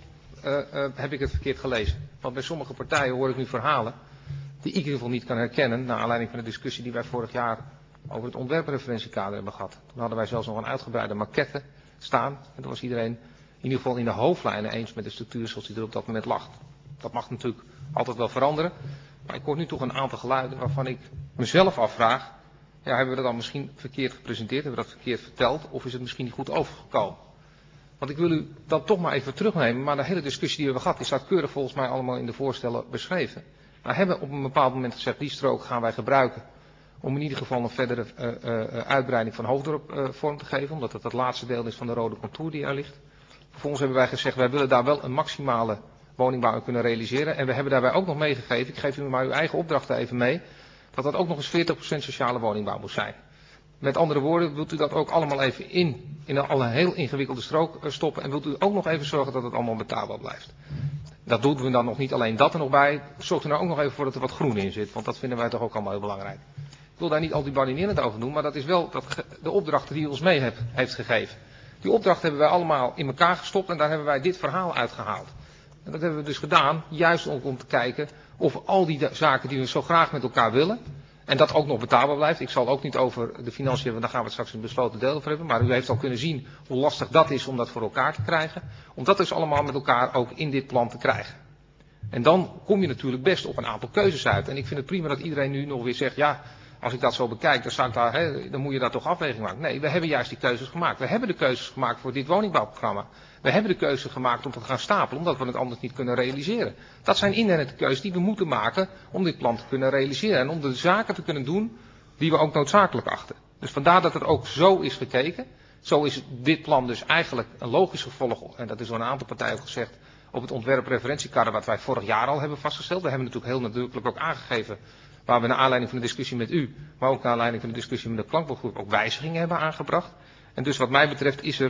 heb ik het verkeerd gelezen? Want bij sommige partijen hoor ik nu verhalen die ik in ieder geval niet kan herkennen, naar aanleiding van de discussie die wij vorig jaar over het ontwerpreferentiekader hebben gehad. Toen hadden wij zelfs nog een uitgebreide maquette staan. En toen was iedereen in ieder geval in de hoofdlijnen eens met de structuur zoals die er op dat moment lag. Dat mag natuurlijk altijd wel veranderen. Maar ik hoor nu toch een aantal geluiden waarvan ik mezelf afvraag. Ja, hebben we dat dan misschien verkeerd gepresenteerd? Hebben we dat verkeerd verteld? Of is het misschien niet goed overgekomen? Want ik wil u dan toch maar even terugnemen. Maar de hele discussie die we hebben gehad, die staat keurig volgens mij allemaal in de voorstellen beschreven. We hebben op een bepaald moment gezegd, die strook gaan wij gebruiken om in ieder geval een verdere uitbreiding van Hoofddorp vorm te geven. Omdat het het laatste deel is van de rode contour die er ligt. Vervolgens hebben wij gezegd, wij willen daar wel een maximale woningbouw kunnen realiseren. En we hebben daarbij ook nog meegegeven, ik geef u maar uw eigen opdrachten even mee, dat dat ook nog eens 40% sociale woningbouw moet zijn. Met andere woorden, wilt u dat ook allemaal even in een heel ingewikkelde strook stoppen. En wilt u ook nog even zorgen dat het allemaal betaalbaar blijft. Dat doen we dan nog niet alleen dat er nog bij. Zorgt u nou ook nog even voor dat er wat groen in zit. Want dat vinden wij toch ook allemaal heel belangrijk. Ik wil daar niet al die badinerend over doen. Maar dat is wel de opdracht die u ons mee heeft gegeven. Die opdracht hebben wij allemaal in elkaar gestopt. En daar hebben wij dit verhaal uitgehaald. En dat hebben we dus gedaan. Juist om te kijken of al die zaken die we zo graag met elkaar willen. En dat ook nog betaalbaar blijft. Ik zal ook niet over de financiën hebben, daar gaan we het straks een besloten deel over hebben. Maar u heeft al kunnen zien hoe lastig dat is om dat voor elkaar te krijgen. Om dat dus allemaal met elkaar ook in dit plan te krijgen. En dan kom je natuurlijk best op een aantal keuzes uit. En ik vind het prima dat iedereen nu nog weer zegt, ja, als ik dat zo bekijk, dan moet je daar toch afweging maken. Nee, we hebben juist die keuzes gemaakt. We hebben de keuzes gemaakt voor dit woningbouwprogramma. We hebben de keuze gemaakt om te gaan stapelen, omdat we het anders niet kunnen realiseren. Dat zijn inherente keuzes die we moeten maken om dit plan te kunnen realiseren. En om de zaken te kunnen doen die we ook noodzakelijk achten. Dus vandaar dat er ook zo is gekeken. Zo is dit plan dus eigenlijk een logisch gevolg, en dat is door een aantal partijen ook gezegd, op het ontwerpreferentiekader wat wij vorig jaar al hebben vastgesteld. We hebben natuurlijk heel nadrukkelijk ook aangegeven, waar we naar aanleiding van de discussie met u, maar ook naar aanleiding van de discussie met de klankbordgroep ook wijzigingen hebben aangebracht. En dus wat mij betreft is er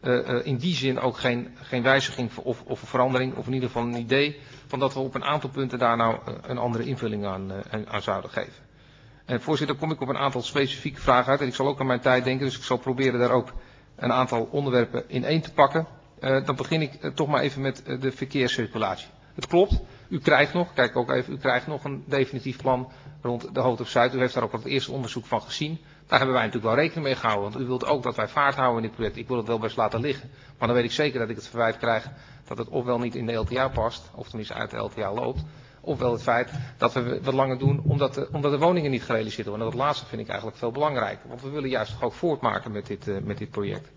in die zin ook geen wijziging of verandering, of in ieder geval een idee van dat we op een aantal punten daar nou een andere invulling aan zouden geven. En voorzitter, kom ik op een aantal specifieke vragen uit en ik zal ook aan mijn tijd denken, dus ik zal proberen daar ook een aantal onderwerpen in één te pakken. Dan begin ik toch maar even met de verkeerscirculatie. Het klopt, u krijgt nog een definitief plan rond de Hoofddorp-Zuid. U heeft daar ook al het eerste onderzoek van gezien. Daar hebben wij natuurlijk wel rekening mee gehouden, want u wilt ook dat wij vaart houden in dit project. Ik wil het wel best laten liggen, maar dan weet ik zeker dat ik het verwijt krijg dat het ofwel niet in de LTA past, of tenminste uit de LTA loopt, ofwel het feit dat we wat langer doen omdat de woningen niet gerealiseerd worden. En dat laatste vind ik eigenlijk veel belangrijker, want we willen juist toch ook voortmaken met dit project.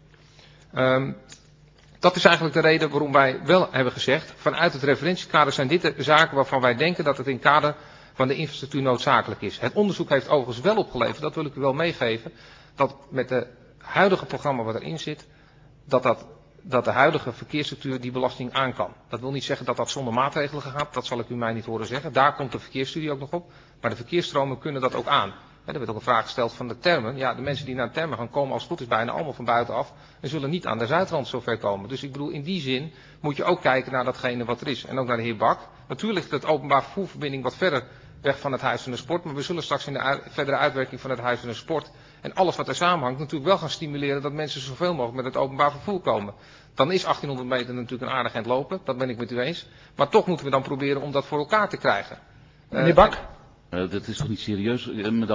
Dat is eigenlijk de reden waarom wij wel hebben gezegd, vanuit het referentiekader zijn dit de zaken waarvan wij denken dat het in het kader van de infrastructuur noodzakelijk is. Het onderzoek heeft overigens wel opgeleverd, dat wil ik u wel meegeven, dat met het huidige programma wat erin zit, dat de huidige verkeersstructuur die belasting aan kan. Dat wil niet zeggen dat dat zonder maatregelen gaat, dat zal ik u mij niet horen zeggen. Daar komt de verkeersstudie ook nog op, maar de verkeersstromen kunnen dat ook aan. Er werd ook een vraag gesteld van de termen. Ja, de mensen die naar de termen gaan komen als het goed is bijna allemaal van buitenaf en zullen niet aan de Zuidrand zover komen. Dus ik bedoel, in die zin moet je ook kijken naar datgene wat er is. En ook naar de heer Bak. Natuurlijk ligt het openbaar vervoerverbinding wat verder weg van het Huis van de Sport, maar we zullen straks in de verdere uitwerking van het Huis van de Sport en alles wat er samenhangt natuurlijk wel gaan stimuleren dat mensen zoveel mogelijk met het openbaar vervoer komen. Dan is 1800 meter natuurlijk een aardig eind lopen, dat ben ik met u eens. Maar toch moeten we dan proberen om dat voor elkaar te krijgen. Meneer Bak? Dat is toch niet serieus?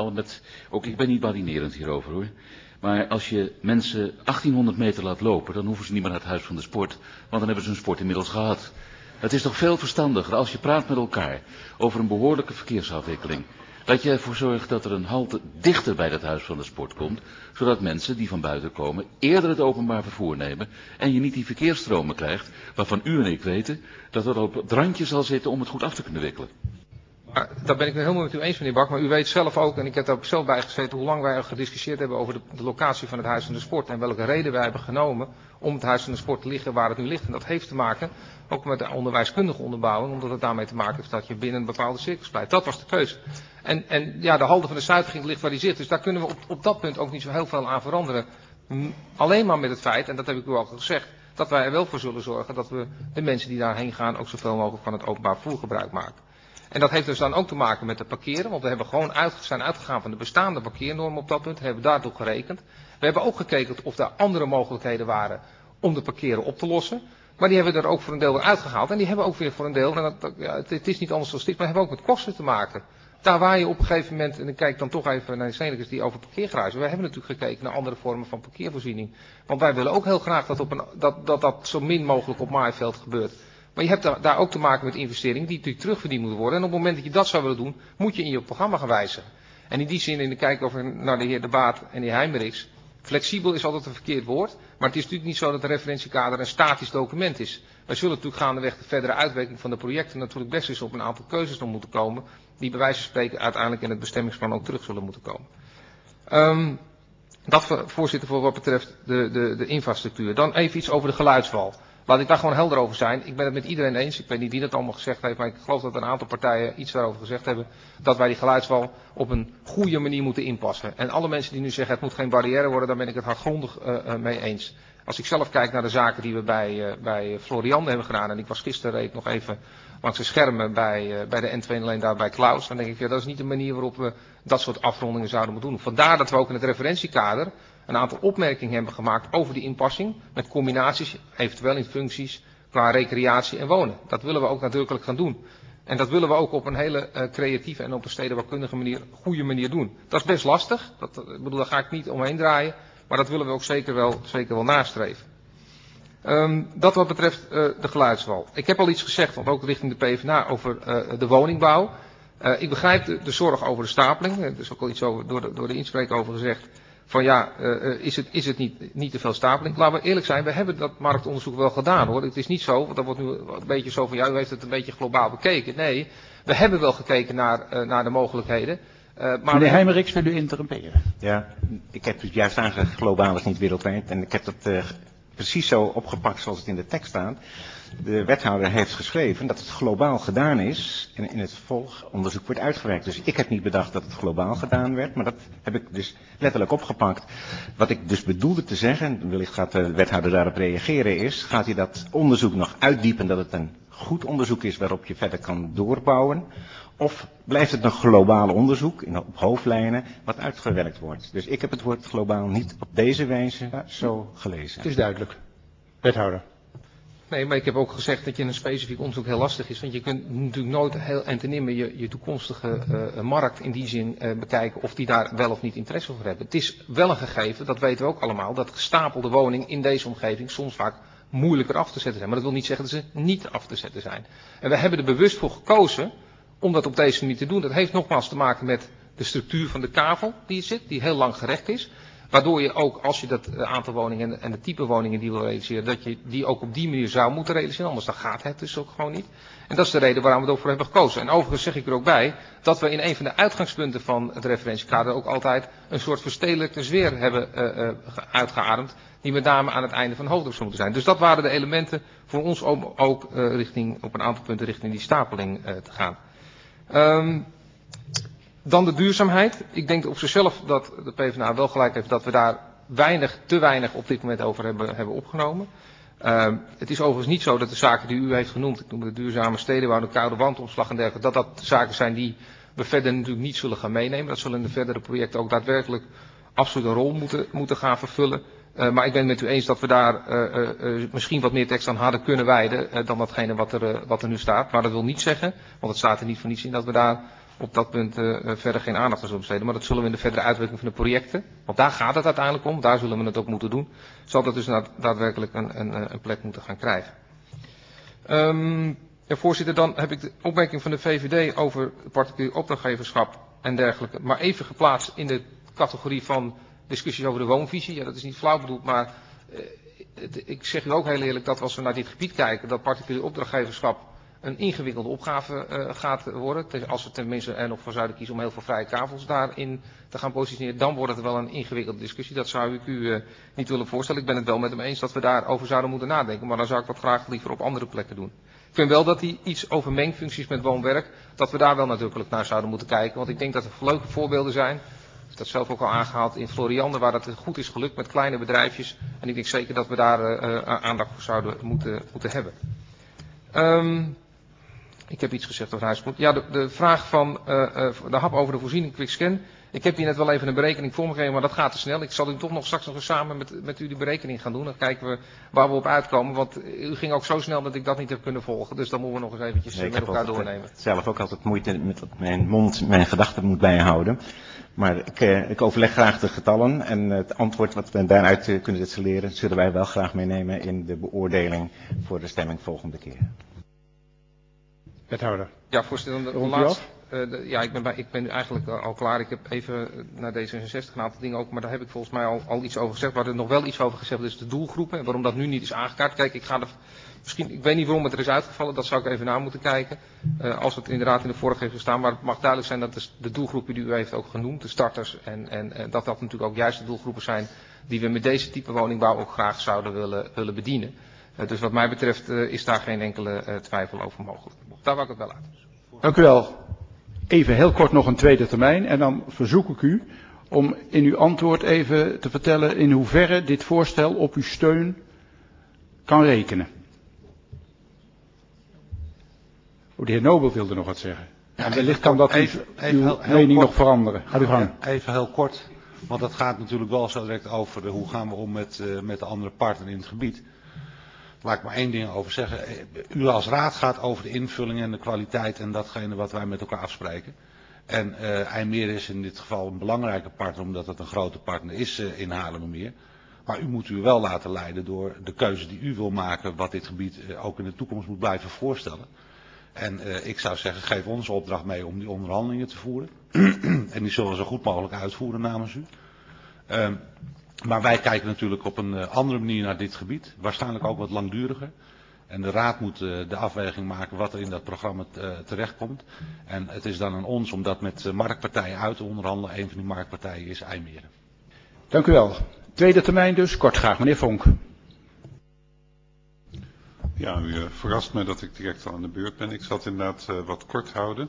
Ook ik ben niet badinerend hierover hoor. Maar als je mensen 1800 meter laat lopen, dan hoeven ze niet meer naar het Huis van de Sport. Want dan hebben ze hun sport inmiddels gehad. Het is toch veel verstandiger als je praat met elkaar over een behoorlijke verkeersafwikkeling. Dat je ervoor zorgt dat er een halte dichter bij het Huis van de Sport komt. Zodat mensen die van buiten komen eerder het openbaar vervoer nemen. En je niet die verkeersstromen krijgt waarvan u en ik weten dat er op het randje zal zitten om het goed af te kunnen wikkelen. Maar dat ben ik het helemaal met u eens, meneer Bak. Maar u weet zelf ook, en ik heb daar ook zelf bij gezeten, hoe lang wij al gediscussieerd hebben over de locatie van het Huis van de Sport. En welke reden wij hebben genomen om het Huis van de Sport te liggen waar het nu ligt. En dat heeft te maken ook met de onderwijskundige onderbouwing, omdat het daarmee te maken heeft dat je binnen een bepaalde cirkels blijft. Dat was de keuze. En ja, de halte van de Zuiderging ligt waar die zit. Dus daar kunnen we op dat punt ook niet zo heel veel aan veranderen. Alleen maar met het feit, en dat heb ik u al gezegd, dat wij er wel voor zullen zorgen dat we de mensen die daarheen gaan ook zoveel mogelijk van het openbaar vervoer gebruik maken. En dat heeft dus dan ook te maken met het parkeren, want we hebben gewoon zijn uitgegaan van de bestaande parkeernormen op dat punt, hebben daardoor gerekend. We hebben ook gekeken of er andere mogelijkheden waren om de parkeren op te lossen, maar die hebben we er ook voor een deel weer uitgehaald. En die hebben ook weer voor een deel, en het is niet anders dan dit, maar hebben ook met kosten te maken. Daar waar je op een gegeven moment, en ik kijk dan toch even naar de Senekers die over parkeergarages, wij hebben natuurlijk gekeken naar andere vormen van parkeervoorziening. Want wij willen ook heel graag dat zo min mogelijk op maaiveld gebeurt. Maar je hebt daar ook te maken met investeringen die natuurlijk terugverdiend moeten worden. En op het moment dat je dat zou willen doen, moet je in je programma gaan wijzigen. En in die zin, in de kijk over naar de heer De Baat en de heer Heijmerichs, flexibel is altijd een verkeerd woord. Maar het is natuurlijk niet zo dat een referentiekader een statisch document is. Wij zullen natuurlijk gaandeweg de verdere uitwerking van de projecten natuurlijk best eens op een aantal keuzes nog moeten komen. Die bij wijze van spreken uiteindelijk in het bestemmingsplan ook terug zullen moeten komen. Dat voorzitter voor wat betreft de infrastructuur. Dan even iets over de geluidswal. Laat ik daar gewoon helder over zijn. Ik ben het met iedereen eens. Ik weet niet wie dat allemaal gezegd heeft, maar ik geloof dat een aantal partijen iets daarover gezegd hebben. Dat wij die geluidswal op een goede manier moeten inpassen. En alle mensen die nu zeggen het moet geen barrière worden, daar ben ik het hardgrondig mee eens. Als ik zelf kijk naar de zaken die we bij Florian hebben gedaan. En ik was gisteren reed nog even langs de schermen bij de N2 alleen daar bij Klaus. Dan denk ik, ja, dat is niet de manier waarop we dat soort afrondingen zouden moeten doen. Vandaar dat we ook in het referentiekader een aantal opmerkingen hebben gemaakt over die inpassing. Met combinaties, eventueel in functies, qua recreatie en wonen. Dat willen we ook nadrukkelijk gaan doen. En dat willen we ook op een hele creatieve en op een stedenbouwkundige manier, goede manier doen. Dat is best lastig. Daar ga ik niet omheen draaien. Maar dat willen we ook zeker wel nastreven. Dat wat betreft de geluidswal. Ik heb al iets gezegd, want ook richting de PvdA, over de woningbouw. Ik begrijp de zorg over de stapeling. Er is ook al iets over, door de inspreker over gezegd. Van ja, is het niet te veel stapeling? Laten we eerlijk zijn, we hebben dat marktonderzoek wel gedaan hoor. Het is niet zo, want dat wordt nu een beetje zo van, ja, u heeft het een beetje globaal bekeken. Nee, we hebben wel gekeken naar de mogelijkheden. Maar meneer Heijmerichs, wil u interrumperen? Ja, ik heb het juist aangegeven, globaal is niet wereldwijd. En ik heb dat precies zo opgepakt zoals het in de tekst staat. De wethouder heeft geschreven dat het globaal gedaan is en in het vervolgonderzoek wordt uitgewerkt. Dus ik heb niet bedacht dat het globaal gedaan werd, maar dat heb ik dus letterlijk opgepakt. Wat ik dus bedoelde te zeggen, wellicht gaat de wethouder daarop reageren, is, gaat hij dat onderzoek nog uitdiepen dat het een goed onderzoek is waarop je verder kan doorbouwen? Of blijft het een globaal onderzoek op hoofdlijnen wat uitgewerkt wordt? Dus ik heb het woord globaal niet op deze wijze zo gelezen. Het is duidelijk. Wethouder. Nee, maar ik heb ook gezegd dat je een specifiek onderzoek heel lastig is. Want je kunt natuurlijk nooit heel en ten nimmer je toekomstige markt in die zin bekijken of die daar wel of niet interesse voor hebben. Het is wel een gegeven, dat weten we ook allemaal, dat gestapelde woningen in deze omgeving soms vaak moeilijker af te zetten zijn. Maar dat wil niet zeggen dat ze niet af te zetten zijn. En we hebben er bewust voor gekozen om dat op deze manier te doen. Dat heeft nogmaals te maken met de structuur van de kavel die er zit, die heel lang gerekt is. Waardoor je ook, als je dat aantal woningen en de type woningen die wil realiseren, dat je die ook op die manier zou moeten realiseren. Anders dan gaat het dus ook gewoon niet. En dat is de reden waarom we er ook voor hebben gekozen. En overigens zeg ik er ook bij dat we in een van de uitgangspunten van het referentiekader ook altijd een soort verstedelijkte sfeer hebben uitgeademd. Die met name aan het einde van de hoofdrug moeten zijn. Dus dat waren de elementen voor ons om ook op een aantal punten richting die stapeling te gaan. Dan de duurzaamheid. Ik denk op zichzelf dat de PvdA wel gelijk heeft dat we daar te weinig op dit moment over hebben opgenomen. Het is overigens niet zo dat de zaken die u heeft genoemd, ik noem de duurzame stedenbouw, de koude wandopslag en dergelijke, dat zaken zijn die we verder natuurlijk niet zullen gaan meenemen. Dat zullen in de verdere projecten ook daadwerkelijk absoluut een rol moeten gaan vervullen. Maar ik ben het met u eens dat we daar misschien wat meer tekst aan hadden kunnen wijden dan datgene wat er nu staat. Maar dat wil niet zeggen, want het staat er niet voor niets in, dat we daar op dat punt verder geen aandacht aan zullen besteden. Maar dat zullen we in de verdere uitwerking van de projecten, want daar gaat het uiteindelijk om, daar zullen we het ook moeten doen, zal dat dus daadwerkelijk een plek moeten gaan krijgen. Ja, voorzitter, dan heb ik de opmerking van de VVD over particulier opdrachtgeverschap en dergelijke, maar even geplaatst in de categorie van discussies over de woonvisie. Ja, dat is niet flauw bedoeld, maar ik zeg u ook heel eerlijk dat als we naar dit gebied kijken, dat particulier opdrachtgeverschap een ingewikkelde opgave gaat worden. Als we tenminste er nog voor zouden kiezen om heel veel vrije kavels daarin te gaan positioneren, dan wordt het wel een ingewikkelde discussie. Dat zou ik u niet willen voorstellen. Ik ben het wel met hem eens dat we daarover zouden moeten nadenken, maar dan zou ik dat graag liever op andere plekken doen. Ik vind wel dat die iets over mengfuncties met woonwerk, dat we daar wel natuurlijk naar zouden moeten kijken. Want ik denk dat er leuke voorbeelden zijn. Ik heb dat zelf ook al aangehaald in Floriande, waar dat goed is gelukt met kleine bedrijfjes. En ik denk zeker dat we daar aandacht voor zouden moeten hebben. Ik heb iets gezegd over huisgoed. Ja, de vraag van de hap over de voorziening quickscan. Ik heb hier net wel even een berekening voor me gegeven, maar dat gaat te snel. Ik zal u toch nog straks nog eens samen met u die berekening gaan doen. Dan kijken we waar we op uitkomen. Want u ging ook zo snel dat ik dat niet heb kunnen volgen. Dus dan moeten we nog eens eventjes met elkaar doornemen. Ik heb zelf ook altijd moeite met dat mijn gedachten moet bijhouden. Maar ik overleg graag de getallen en het antwoord wat we daaruit kunnen destilleren zullen wij wel graag meenemen in de beoordeling voor de stemming volgende keer. Wethouder. Ja, voorzitter, de laatste. Ja, ik ben eigenlijk al klaar. Ik heb even naar D66 een aantal dingen ook, maar daar heb ik volgens mij al iets over gezegd. We hadden nog wel iets over gezegd, dus de doelgroepen en waarom dat nu niet is aangekaart. Kijk, ik weet niet waarom het er is uitgevallen, dat zou ik even naar moeten kijken. Als het inderdaad in de vorige heeft gestaan, maar het mag duidelijk zijn dat de doelgroepen die u heeft ook genoemd, de starters, en dat natuurlijk ook juist de doelgroepen zijn die we met deze type woningbouw ook graag zouden willen bedienen. Dus wat mij betreft is daar geen enkele twijfel over mogelijk. Daar wou ik het wel laten. Dank u wel. Even heel kort nog een tweede termijn en dan verzoek ik u om in uw antwoord even te vertellen in hoeverre dit voorstel op uw steun kan rekenen. De heer Nobel wilde nog wat zeggen. Ja, en wellicht kan dat uw mening nog veranderen. Ga uw gang. Ja, even heel kort, want dat gaat natuurlijk wel zo direct over hoe gaan we om met de andere partner in het gebied. Laat ik maar één ding over zeggen. U als raad gaat over de invulling en de kwaliteit en datgene wat wij met elkaar afspreken. En IJmeer is in dit geval een belangrijke partner, omdat het een grote partner is in Haarlemmermeer. Maar u moet u wel laten leiden door de keuze die u wil maken, wat dit gebied ook in de toekomst moet blijven voorstellen. En ik zou zeggen, geef ons opdracht mee om die onderhandelingen te voeren. En die zullen we zo goed mogelijk uitvoeren namens u. Maar wij kijken natuurlijk op een andere manier naar dit gebied. Waarschijnlijk ook wat langduriger. En de raad moet de afweging maken wat er in dat programma terechtkomt. En het is dan aan ons om dat met marktpartijen uit te onderhandelen. Een van die marktpartijen is IJmeer. Dank u wel. Tweede termijn dus, kort graag, meneer Vonk. Ja, u verrast me dat ik direct al aan de beurt ben. Ik zal het inderdaad wat kort houden.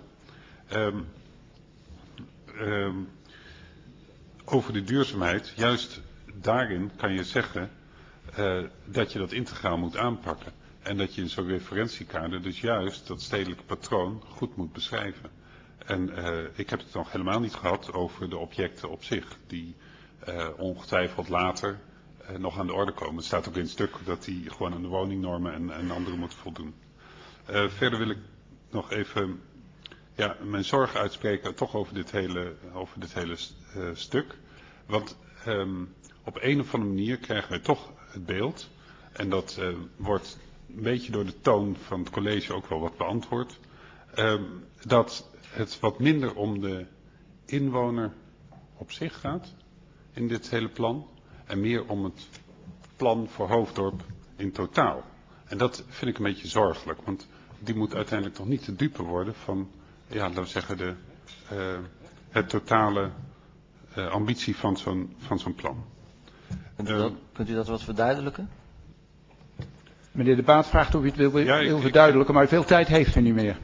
Over de duurzaamheid, juist daarin kan je zeggen dat je dat integraal moet aanpakken. En dat je in zo'n referentiekader dus juist dat stedelijke patroon goed moet beschrijven. En ik heb het nog helemaal niet gehad over de objecten op zich, die ongetwijfeld later nog aan de orde komen. Het staat ook in het stuk dat die gewoon aan de woningnormen en andere moeten voldoen. Verder wil ik nog even mijn zorg uitspreken toch over dit hele stuk. Want op een of andere manier krijgen wij toch het beeld, en dat wordt een beetje door de toon van het college ook wel wat beantwoord, dat het wat minder om de inwoner op zich gaat in dit hele plan en meer om het plan voor Hoofddorp in totaal. En dat vind ik een beetje zorgelijk, want die moet uiteindelijk toch niet te dupe worden van, laten we zeggen, het totale ambitie van zo'n plan. Kunt u dat wat verduidelijken? Meneer De Baat vraagt of u het wil verduidelijken, maar veel tijd heeft u niet meer.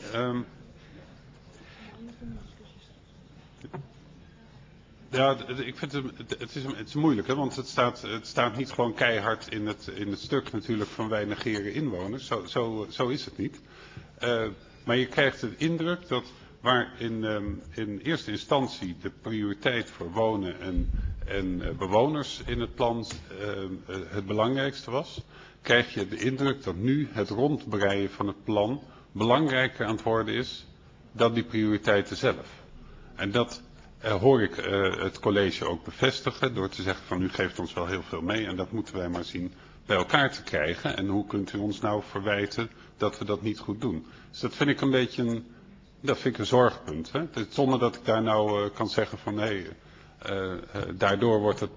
Ik vind het is moeilijk, hè, want het staat niet gewoon keihard in het stuk natuurlijk van wij negeren inwoners. Zo is het niet. Maar je krijgt de indruk dat waar in eerste instantie de prioriteit voor wonen en bewoners in het plan het belangrijkste was, krijg je de indruk dat nu het rondbreien van het plan belangrijker aan het worden is dan die prioriteiten zelf. En dat hoor ik het college ook bevestigen door te zeggen van u geeft ons wel heel veel mee en dat moeten wij maar zien bij elkaar te krijgen. En hoe kunt u ons nou verwijten dat we dat niet goed doen? Dus dat vind ik een beetje een zorgpunt. Hè? Zonder dat ik daar nou kan zeggen van daardoor wordt het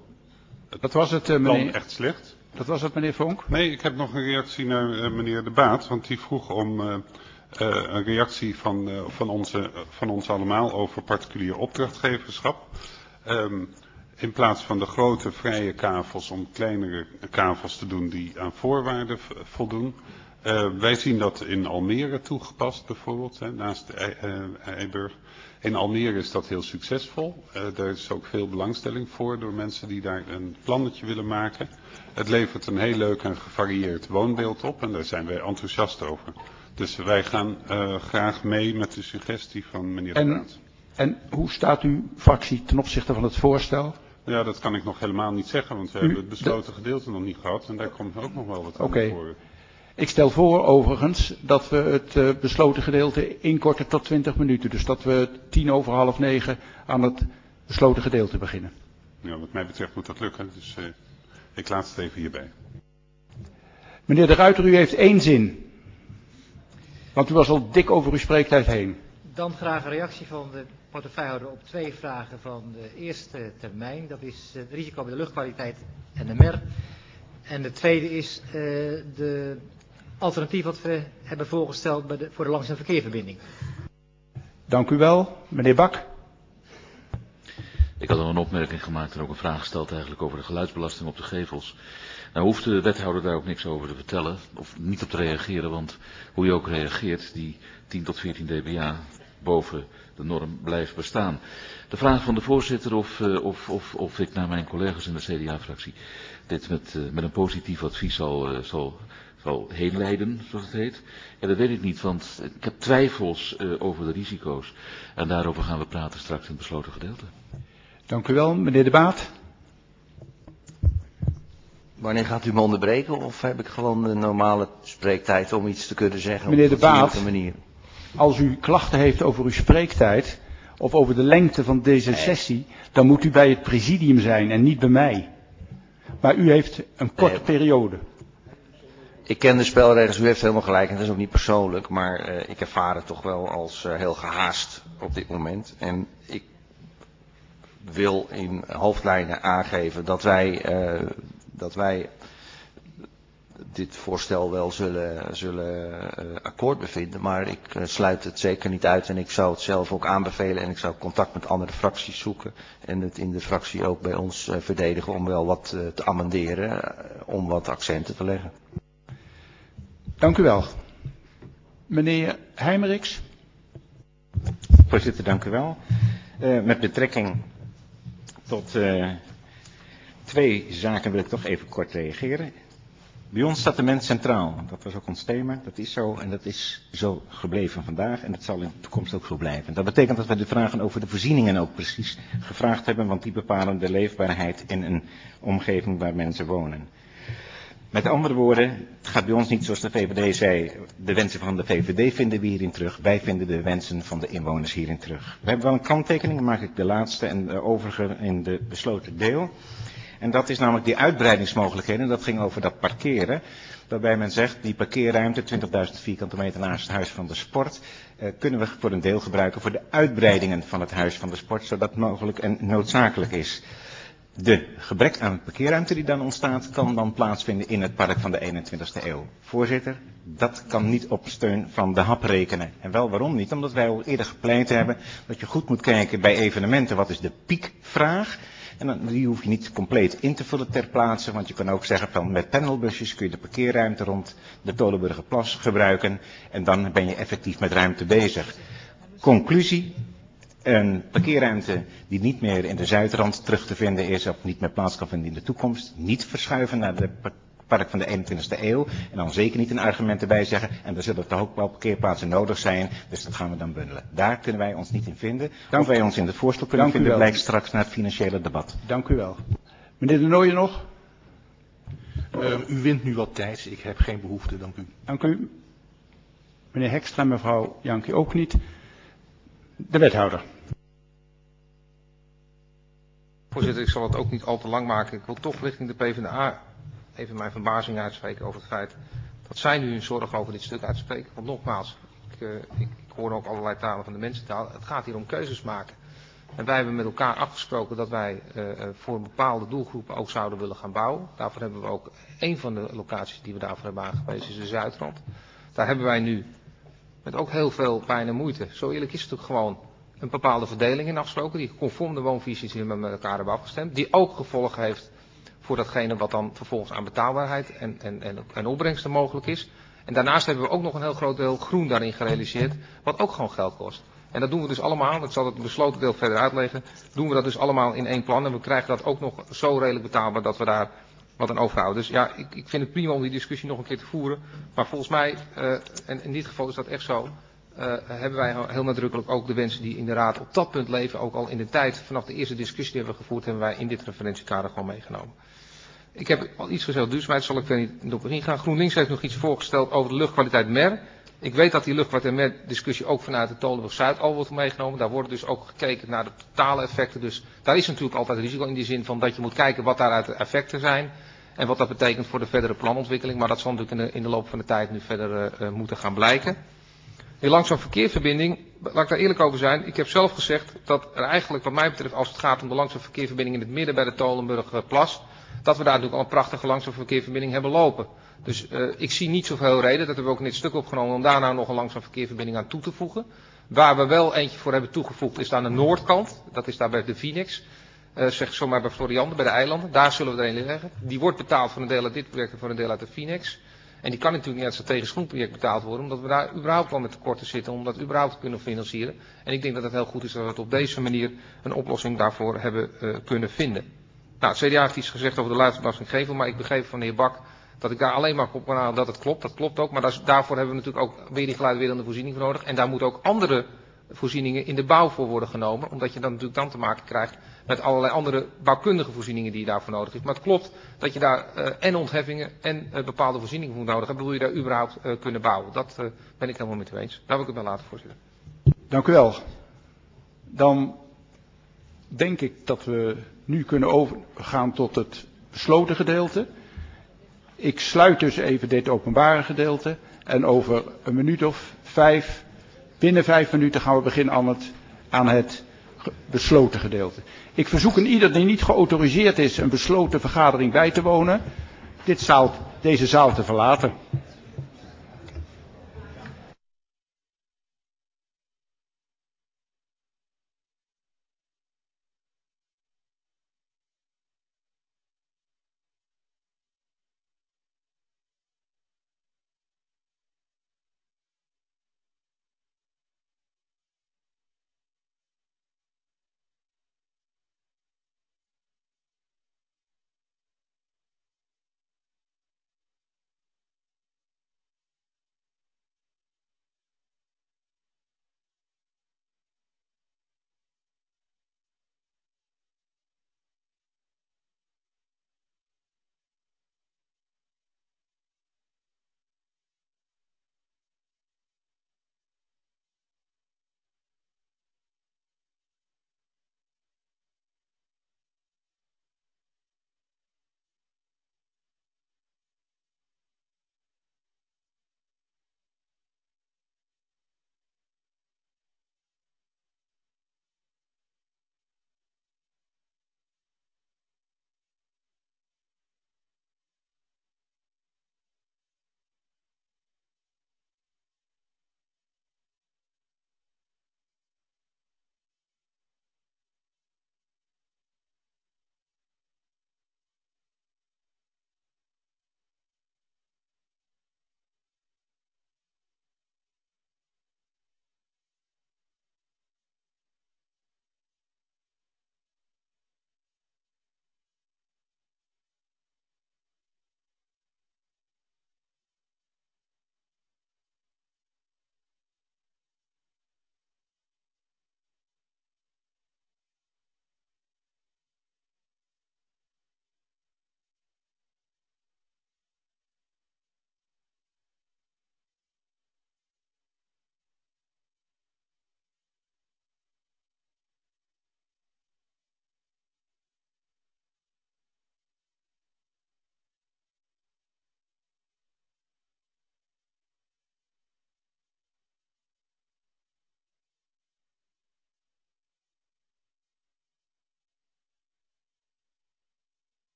plan echt slecht. Dat was het, meneer Vonk? Nee, ik heb nog een reactie naar meneer De Baat, want die vroeg om een reactie van ons allemaal over particulier opdrachtgeverschap. In plaats van de grote vrije kavels om kleinere kavels te doen die aan voorwaarden voldoen. Wij zien dat in Almere toegepast bijvoorbeeld, naast Eiburg. In Almere is dat heel succesvol. Daar is ook veel belangstelling voor door mensen die daar een plannetje willen maken. Het levert een heel leuk en gevarieerd woonbeeld op en daar zijn wij enthousiast over. Dus wij gaan graag mee met de suggestie van meneer De Baat. En hoe staat uw fractie ten opzichte van het voorstel? Ja, dat kan ik nog helemaal niet zeggen, want we hebben het besloten gedeelte nog niet gehad en daar komt ook nog wel wat aan voor. Ik stel voor overigens dat we het besloten gedeelte inkorten tot 20 minuten. Dus dat we 9:10 aan het besloten gedeelte beginnen. Ja, wat mij betreft moet dat lukken, dus ik laat het even hierbij. Meneer De Ruiter, u heeft 1 zin. Want u was al dik over uw spreektijd heen. Dan graag een reactie van de portefeuillehouder op 2 vragen van de eerste termijn. Dat is het risico bij de luchtkwaliteit en de MER. En de tweede is de alternatief wat we hebben voorgesteld voor de langs- en verkeerverbinding. Dank u wel. Meneer Bak. Ik had al een opmerking gemaakt en ook een vraag gesteld eigenlijk over de geluidsbelasting op de gevels. Nou hoeft de wethouder daar ook niks over te vertellen of niet op te reageren, want hoe je ook reageert, die 10 tot 14 dBA boven de norm blijft bestaan. De vraag van de voorzitter of ik naar mijn collega's in de CDA-fractie dit met een positief advies zal heen leiden, zoals het heet. Ja, dat weet ik niet, want ik heb twijfels over de risico's. En daarover gaan we praten straks in het besloten gedeelte. Dank u wel, meneer De Baat. Wanneer gaat u me onderbreken of heb ik gewoon de normale spreektijd om iets te kunnen zeggen? Meneer De Baat, manier? Als u klachten heeft over uw spreektijd of over de lengte van deze sessie, dan moet u bij het presidium zijn en niet bij mij. Maar u heeft een korte periode. Ik ken de spelregels, u heeft helemaal gelijk en dat is ook niet persoonlijk, maar ik ervaar het toch wel als heel gehaast op dit moment. En ik wil in hoofdlijnen aangeven dat wij dit voorstel wel zullen akkoord bevinden, maar ik sluit het zeker niet uit en ik zou het zelf ook aanbevelen en ik zou contact met andere fracties zoeken en het in de fractie ook bij ons verdedigen om wel wat te amenderen, om wat accenten te leggen. Dank u wel. Meneer Heijmeriks. Voorzitter, dank u wel. Met betrekking tot 2 zaken wil ik toch even kort reageren. Bij ons staat de mens centraal. Dat was ook ons thema. Dat is zo en dat is zo gebleven vandaag en dat zal in de toekomst ook zo blijven. Dat betekent dat we de vragen over de voorzieningen ook precies gevraagd hebben, want die bepalen de leefbaarheid in een omgeving waar mensen wonen. Met andere woorden, het gaat bij ons niet zoals de VVD zei, de wensen van de VVD vinden we hierin terug. Wij vinden de wensen van de inwoners hierin terug. We hebben wel een kanttekening, dan maak ik de laatste en de overige in de besloten deel. En dat is namelijk die uitbreidingsmogelijkheden, dat ging over dat parkeren. Waarbij men zegt, die parkeerruimte, 20.000 vierkante meter naast het Huis van de Sport, kunnen we voor een deel gebruiken voor de uitbreidingen van het Huis van de Sport, zodat mogelijk en noodzakelijk is. De gebrek aan parkeerruimte die dan ontstaat, kan dan plaatsvinden in het park van de 21ste eeuw. Voorzitter, dat kan niet op steun van de hap rekenen. En wel waarom niet? Omdat wij al eerder gepleit hebben dat je goed moet kijken bij evenementen, wat is de piekvraag? En dan, die hoef je niet compleet in te vullen ter plaatse, want je kan ook zeggen van met panelbusjes kun je de parkeerruimte rond de Tolenburgerplas gebruiken en dan ben je effectief met ruimte bezig. Conclusie, een parkeerruimte die niet meer in de Zuidrand terug te vinden is of niet meer plaats kan vinden in de toekomst, niet verschuiven naar de park van de 21ste eeuw en dan zeker niet een argument erbij zeggen en er zullen toch ook wel parkeerplaatsen nodig zijn, dus dat gaan we dan bundelen. Daar kunnen wij ons niet in vinden. Of wij ons in het voorstel kunnen vinden, blijkt straks naar het financiële debat. Dank u wel. Meneer De Nooijen nog? U wint nu wat tijd, ik heb geen behoefte, dank u. Dank u. Meneer Hekstra en mevrouw Jankie ook niet. De wethouder. Voorzitter, ik zal het ook niet al te lang maken. Ik wil toch richting de PvdA even mijn verbazing uitspreken over het feit dat zij nu hun zorg over dit stuk uitspreken. Want nogmaals, ik hoor ook allerlei talen van de mensentaal. Het gaat hier om keuzes maken. En wij hebben met elkaar afgesproken dat wij voor een bepaalde doelgroepen ook zouden willen gaan bouwen. Daarvoor hebben we ook een van de locaties die we daarvoor hebben aangewezen, is de Zuidrand. Daar hebben wij nu met ook heel veel pijn en moeite, zo eerlijk is het ook gewoon, een bepaalde verdeling in afgesproken. Die conform de woonvisies die we met elkaar hebben afgestemd. Die ook gevolgen heeft voor datgene wat dan vervolgens aan betaalbaarheid en opbrengsten mogelijk is. En daarnaast hebben we ook nog een heel groot deel groen daarin gerealiseerd, wat ook gewoon geld kost. En dat doen we dus allemaal, ik zal het besloten deel verder uitleggen, doen we dat dus allemaal in één plan. En we krijgen dat ook nog zo redelijk betaalbaar dat we daar wat aan overhouden. Dus ja, ik vind het prima om die discussie nog een keer te voeren. Maar volgens mij, en in dit geval is dat echt zo, hebben wij heel nadrukkelijk ook de wensen die in de Raad op dat punt leven, ook al in de tijd vanaf de eerste discussie die we hebben gevoerd, hebben wij in dit referentiekader gewoon meegenomen. Ik heb al iets gezegd, duurzaamheid zal ik er niet op ingaan. GroenLinks heeft nog iets voorgesteld over de luchtkwaliteit MER. Ik weet dat die luchtkwaliteit MER discussie ook vanuit de Tolenburg Zuid al wordt meegenomen. Daar wordt dus ook gekeken naar de totale effecten. Dus daar is natuurlijk altijd risico in die zin van dat je moet kijken wat daaruit de effecten zijn. En wat dat betekent voor de verdere planontwikkeling. Maar dat zal natuurlijk in de loop van de tijd nu verder moeten gaan blijken. Die langzaam verkeerverbinding, laat ik daar eerlijk over zijn. Ik heb zelf gezegd dat er eigenlijk wat mij betreft als het gaat om de langzaam verkeerverbinding in het midden bij de Tolenburgerplas, dat we daar natuurlijk al een prachtige langzaam verkeerverbinding hebben lopen. Dus ik zie niet zoveel reden, dat hebben we ook in dit stuk opgenomen, om daar nou nog een langzaam verkeerverbinding aan toe te voegen. Waar we wel eentje voor hebben toegevoegd is aan de noordkant. Dat is daar bij de Phoenix. Zeg zomaar bij Floriande, bij de eilanden. Daar zullen we er een leggen. Die wordt betaald voor een deel uit dit project en voor een deel uit de Phoenix. En die kan natuurlijk niet uit het strategisch groenproject betaald worden, omdat we daar überhaupt wel met tekorten zitten om dat überhaupt te kunnen financieren. En ik denk dat het heel goed is dat we het op deze manier een oplossing daarvoor hebben kunnen vinden. Nou, het CDA heeft iets gezegd over de luidsprekgevel, maar ik begreep van de heer Bak dat ik daar alleen maar op kan halen dat het klopt. Dat klopt ook, maar daarvoor hebben we natuurlijk ook weer die geluidwerende voorziening voor nodig. En daar moeten ook andere voorzieningen in de bouw voor worden genomen, omdat je dan natuurlijk dan te maken krijgt met allerlei andere bouwkundige voorzieningen die je daarvoor nodig hebt. Maar het klopt dat je daar en ontheffingen en bepaalde voorzieningen voor nodig hebt. Wil je daar überhaupt kunnen bouwen? Dat ben ik helemaal met u eens. Daar wil ik het bij laten, voorzitter. Dank u wel. Dan denk ik dat we nu kunnen overgaan tot het besloten gedeelte. Ik sluit dus even dit openbare gedeelte en over een minuut of binnen 5 minuten gaan we beginnen aan het besloten gedeelte. Ik verzoek een ieder die niet geautoriseerd is een besloten vergadering bij te wonen, deze zaal te verlaten.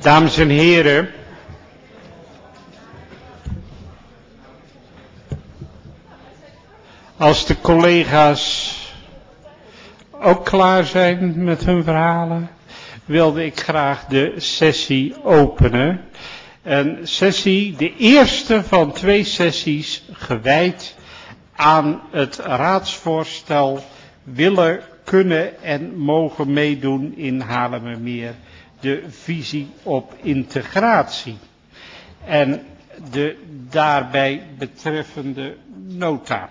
Dames en heren, als de collega's ook klaar zijn met hun verhalen, wilde ik graag de sessie openen. Een sessie, de eerste van 2 sessies, gewijd aan het raadsvoorstel willen, kunnen en mogen meedoen in Haarlemmermeer, de visie op integratie en de daarbij betreffende nota.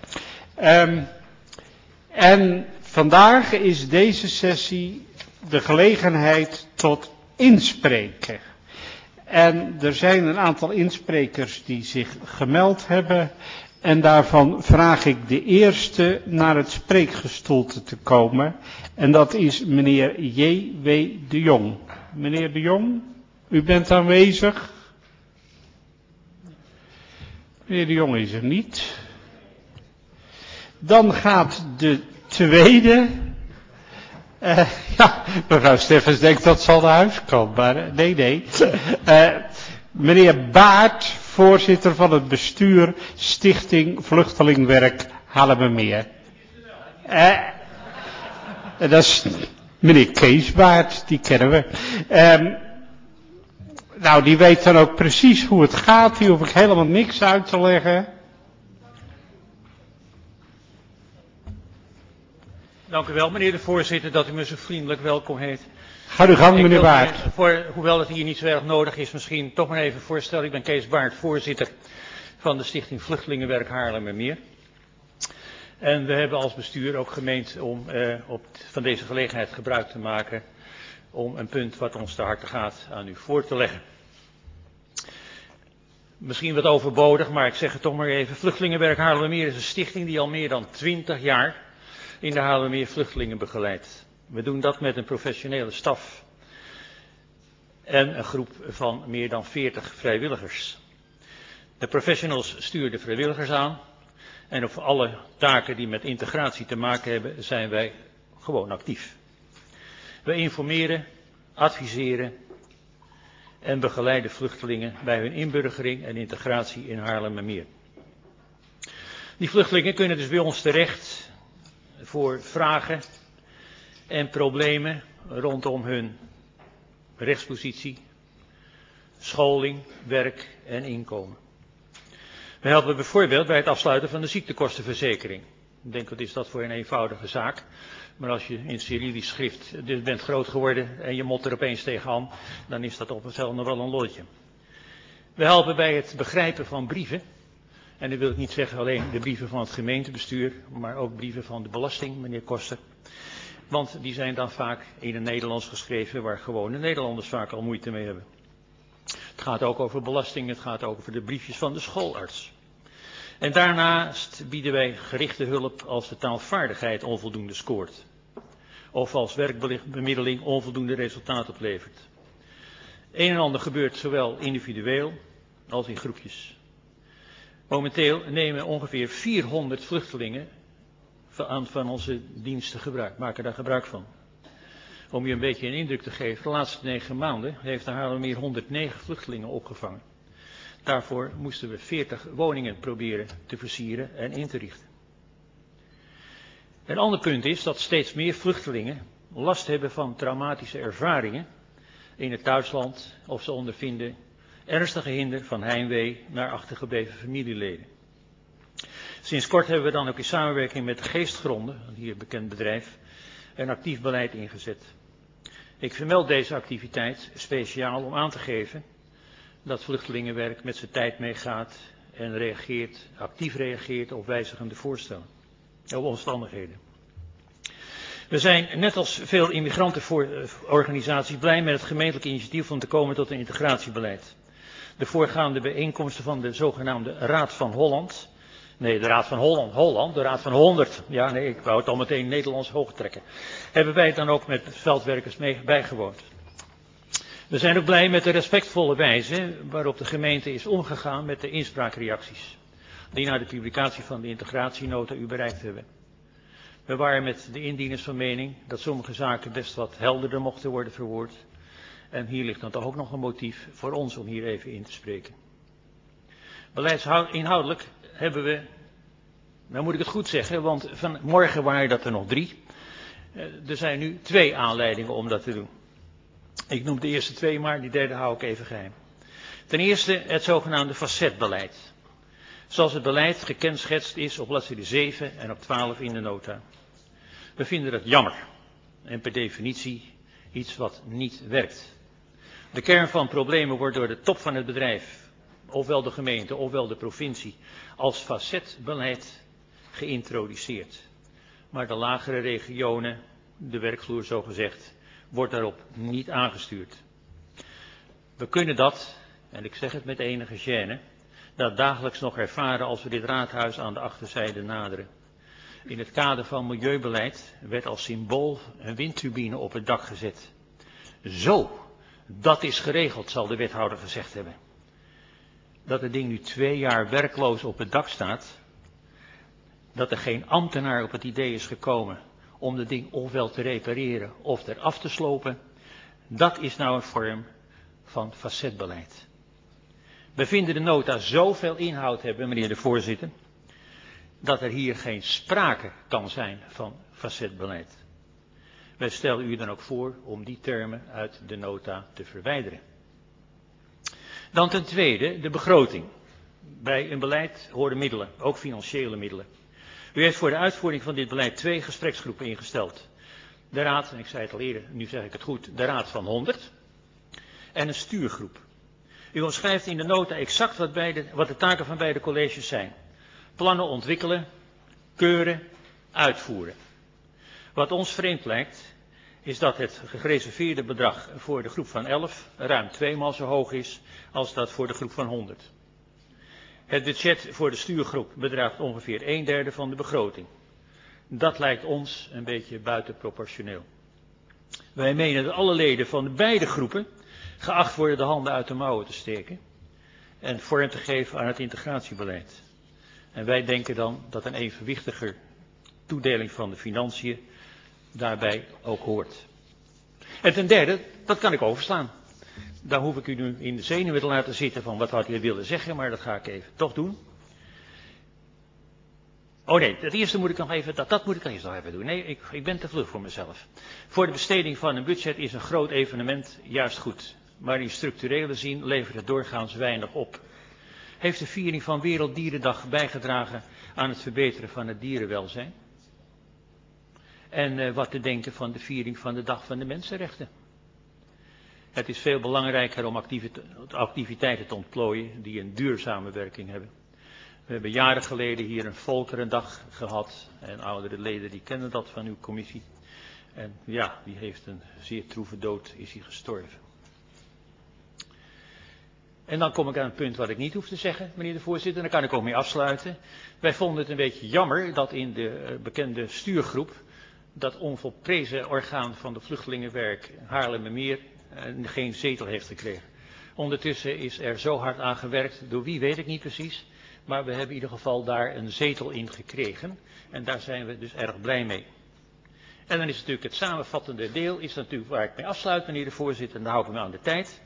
En vandaag is deze sessie de gelegenheid tot inspreken. En er zijn een aantal insprekers die zich gemeld hebben. En daarvan vraag ik de eerste naar het spreekgestoelte te komen. En dat is meneer J.W. de Jong. Meneer de Jong, u bent aanwezig. Meneer de Jong is er niet. Dan gaat de tweede. Ja, mevrouw Steffens denkt dat zal naar huis komen, maar nee. Meneer Baart, voorzitter van het bestuur Stichting Vluchtelingwerk Haarlemmermeer. Dat is meneer Kees Baart, die kennen we. Nou, die weet dan ook precies hoe het gaat, die hoef ik helemaal niks uit te leggen. Dank u wel, meneer de voorzitter, dat u me zo vriendelijk welkom heet. Ga uw gang, meneer Baart. Hoewel het hier niet zo erg nodig is, misschien toch maar even voorstellen. Ik ben Kees Baart, voorzitter van de Stichting Vluchtelingenwerk Haarlemmermeer. En we hebben als bestuur ook gemeend om van deze gelegenheid gebruik te maken om een punt wat ons te harte gaat aan u voor te leggen. Misschien wat overbodig, maar ik zeg het toch maar even. Vluchtelingenwerk Haarlemmermeer is een stichting die al meer dan 20 jaar in de Haarlemmermeer vluchtelingen begeleidt. We doen dat met een professionele staf en een groep van meer dan 40 vrijwilligers. De professionals sturen de vrijwilligers aan en op alle taken die met integratie te maken hebben zijn wij gewoon actief. We informeren, adviseren en begeleiden vluchtelingen bij hun inburgering en integratie in Haarlemmermeer. Die vluchtelingen kunnen dus bij ons terecht voor vragen en problemen rondom hun rechtspositie, scholing, werk en inkomen. We helpen bijvoorbeeld bij het afsluiten van de ziektekostenverzekering. Ik denk, wat is dat voor een eenvoudige zaak? Maar als je in Cyrillisch schrift bent groot geworden en je mot er opeens tegenaan, dan is dat op zichzelf nog wel een lolletje. We helpen bij het begrijpen van brieven. En dan wil ik niet zeggen alleen de brieven van het gemeentebestuur, maar ook brieven van de belasting, meneer Koster. Want die zijn dan vaak in het Nederlands geschreven, waar gewone Nederlanders vaak al moeite mee hebben. Het gaat ook over belasting, het gaat ook over de briefjes van de schoolarts. En daarnaast bieden wij gerichte hulp als de taalvaardigheid onvoldoende scoort. Of als werkbemiddeling onvoldoende resultaat oplevert. Een en ander gebeurt zowel individueel als in groepjes. Momenteel nemen ongeveer 400 vluchtelingen van onze diensten gebruik, maken daar gebruik van. Om je een beetje een indruk te geven, de laatste 9 maanden heeft de Haarlemmermeer 109 vluchtelingen opgevangen. Daarvoor moesten we 40 woningen proberen te versieren en in te richten. Een ander punt is dat steeds meer vluchtelingen last hebben van traumatische ervaringen in het thuisland of ze ondervinden ernstige hinder van heimwee naar achtergebleven familieleden. Sinds kort hebben we dan ook in samenwerking met de Geestgronden, een hier bekend bedrijf, een actief beleid ingezet. Ik vermeld deze activiteit speciaal om aan te geven dat vluchtelingenwerk met zijn tijd meegaat en actief reageert op wijzigende voorstellen, op omstandigheden. We zijn net als veel immigrantenorganisaties blij met het gemeentelijk initiatief om te komen tot een integratiebeleid. De voorgaande bijeenkomsten van de zogenaamde Raad van Holland. Nee, de Raad van Holland, de Raad van 100. Ja, nee, ik wou het al meteen Nederlands hoog trekken. Hebben wij dan ook met veldwerkers bijgewoond. We zijn ook blij met de respectvolle wijze waarop de gemeente is omgegaan met de inspraakreacties. Die na de publicatie van de integratienota u bereikt hebben. We waren met de indieners van mening dat sommige zaken best wat helderder mochten worden verwoord. En hier ligt dan toch ook nog een motief voor ons om hier even in te spreken. Inhoudelijk hebben we, nou moet ik het goed zeggen, want vanmorgen waren dat er nog 3. Er zijn nu 2 aanleidingen om dat te doen. Ik noem de eerste 2 maar, die derde hou ik even geheim. Ten eerste het zogenaamde facetbeleid. Zoals het beleid gekenschetst is op bladzijde 7 en op 12 in de nota. We vinden dat jammer en per definitie iets wat niet werkt. De kern van problemen wordt door de top van het bedrijf, ofwel de gemeente ofwel de provincie, als facetbeleid geïntroduceerd. Maar de lagere regionen, de werkvloer zogezegd, wordt daarop niet aangestuurd. We kunnen dat, en ik zeg het met enige gêne, dat dagelijks nog ervaren als we dit raadhuis aan de achterzijde naderen. In het kader van milieubeleid werd als symbool een windturbine op het dak gezet. Zo, dat is geregeld, zal de wethouder gezegd hebben. Dat het ding nu 2 jaar werkloos op het dak staat, dat er geen ambtenaar op het idee is gekomen om het ding ofwel te repareren of eraf te slopen, dat is nou een vorm van facetbeleid. We vinden de nota zoveel inhoud hebben, meneer de voorzitter, dat er hier geen sprake kan zijn van facetbeleid. Wij stellen u dan ook voor om die termen uit de nota te verwijderen. Dan ten tweede de begroting. Bij een beleid horen middelen, ook financiële middelen. U heeft voor de uitvoering van dit beleid 2 gespreksgroepen ingesteld. De raad, en ik zei het al eerder, nu zeg ik het goed, de raad van 100 en een stuurgroep. U omschrijft in de nota exact wat de taken van beide colleges zijn. Plannen ontwikkelen, keuren, uitvoeren. Wat ons vreemd lijkt, is dat het gereserveerde bedrag voor de groep van 11 ruim 2 maal zo hoog is als dat voor de groep van 100. Het budget voor de stuurgroep bedraagt ongeveer 1/3 van de begroting. Dat lijkt ons een beetje buitenproportioneel. Wij menen dat alle leden van de beide groepen geacht worden de handen uit de mouwen te steken en vorm te geven aan het integratiebeleid. En wij denken dan dat een evenwichtiger toedeling van de financiën daarbij ook hoort. En ten derde, dat kan ik overslaan. Daar hoef ik u nu in de zenuwen te laten zitten van wat had u willen zeggen, maar dat ga ik even toch doen. Oh nee, het eerste moet ik nog even, dat moet ik eerst nog even doen. Nee, ik ben te vlug voor mezelf. Voor de besteding van een budget is een groot evenement juist goed. Maar in structurele zin levert het doorgaans weinig op. Heeft de viering van Werelddierendag bijgedragen aan het verbeteren van het dierenwelzijn? En wat te denken van de viering van de Dag van de Mensenrechten? Het is veel belangrijker om activiteiten te ontplooien die een duurzame werking hebben. We hebben jaren geleden hier een Volkerendag gehad en oudere leden die kennen dat van uw commissie. En ja, die heeft een zeer troeve dood, is hij gestorven. En dan kom ik aan het punt wat ik niet hoef te zeggen, meneer de voorzitter, daar kan ik ook mee afsluiten. Wij vonden het een beetje jammer dat in de bekende stuurgroep dat onvolprezen orgaan van de vluchtelingenwerk Haarlemmermeer geen zetel heeft gekregen. Ondertussen is er zo hard aan gewerkt, door wie weet ik niet precies, maar we hebben in ieder geval daar een zetel in gekregen en daar zijn we dus erg blij mee. En dan is natuurlijk het samenvattende deel, is natuurlijk waar ik mee afsluit, meneer de voorzitter, en dan hou ik me aan de tijd.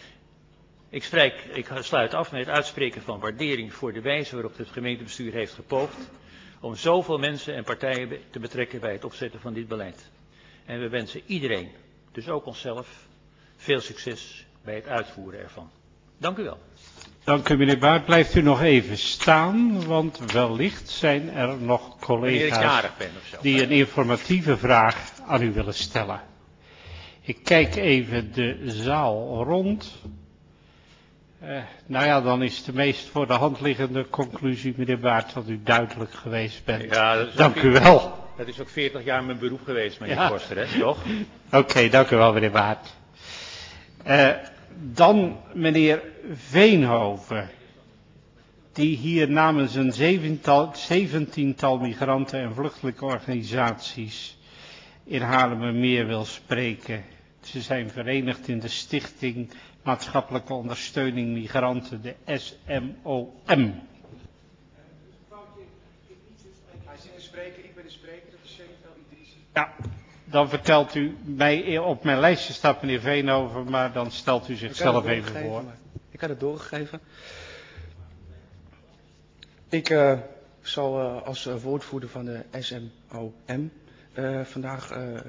Ik sluit af met het uitspreken van waardering voor de wijze waarop het gemeentebestuur heeft gepoogd om zoveel mensen en partijen te betrekken bij het opzetten van dit beleid. En we wensen iedereen, dus ook onszelf, veel succes bij het uitvoeren ervan. Dank u wel. Dank u meneer Baart. Blijft u nog even staan, want wellicht zijn er nog collega's die een informatieve vraag aan u willen stellen. Ik kijk even de zaal rond. Nou ja, dan is de meest voor de hand liggende conclusie, meneer Baart, dat u duidelijk geweest bent. Ja, dank u wel. Dat is ook 40 jaar mijn beroep geweest, meneer Koster, hè, toch? Oké, dank u wel, meneer Baart. Dan meneer Veenhoven, die hier namens een 17-tal migranten- en vluchtelingenorganisaties in Haarlemmermeer wil spreken. Ze zijn verenigd in de Stichting Maatschappelijke Ondersteuning Migranten, de SMOM. Hij zit te spreken, ik ben de spreker, dat is Senevel Idrissi. Ja, Dan vertelt u mij, op mijn lijstje staat meneer Veenhoven, maar dan stelt u zichzelf even voor. Ik had het doorgegeven. Ik zal als woordvoerder van de SMOM vandaag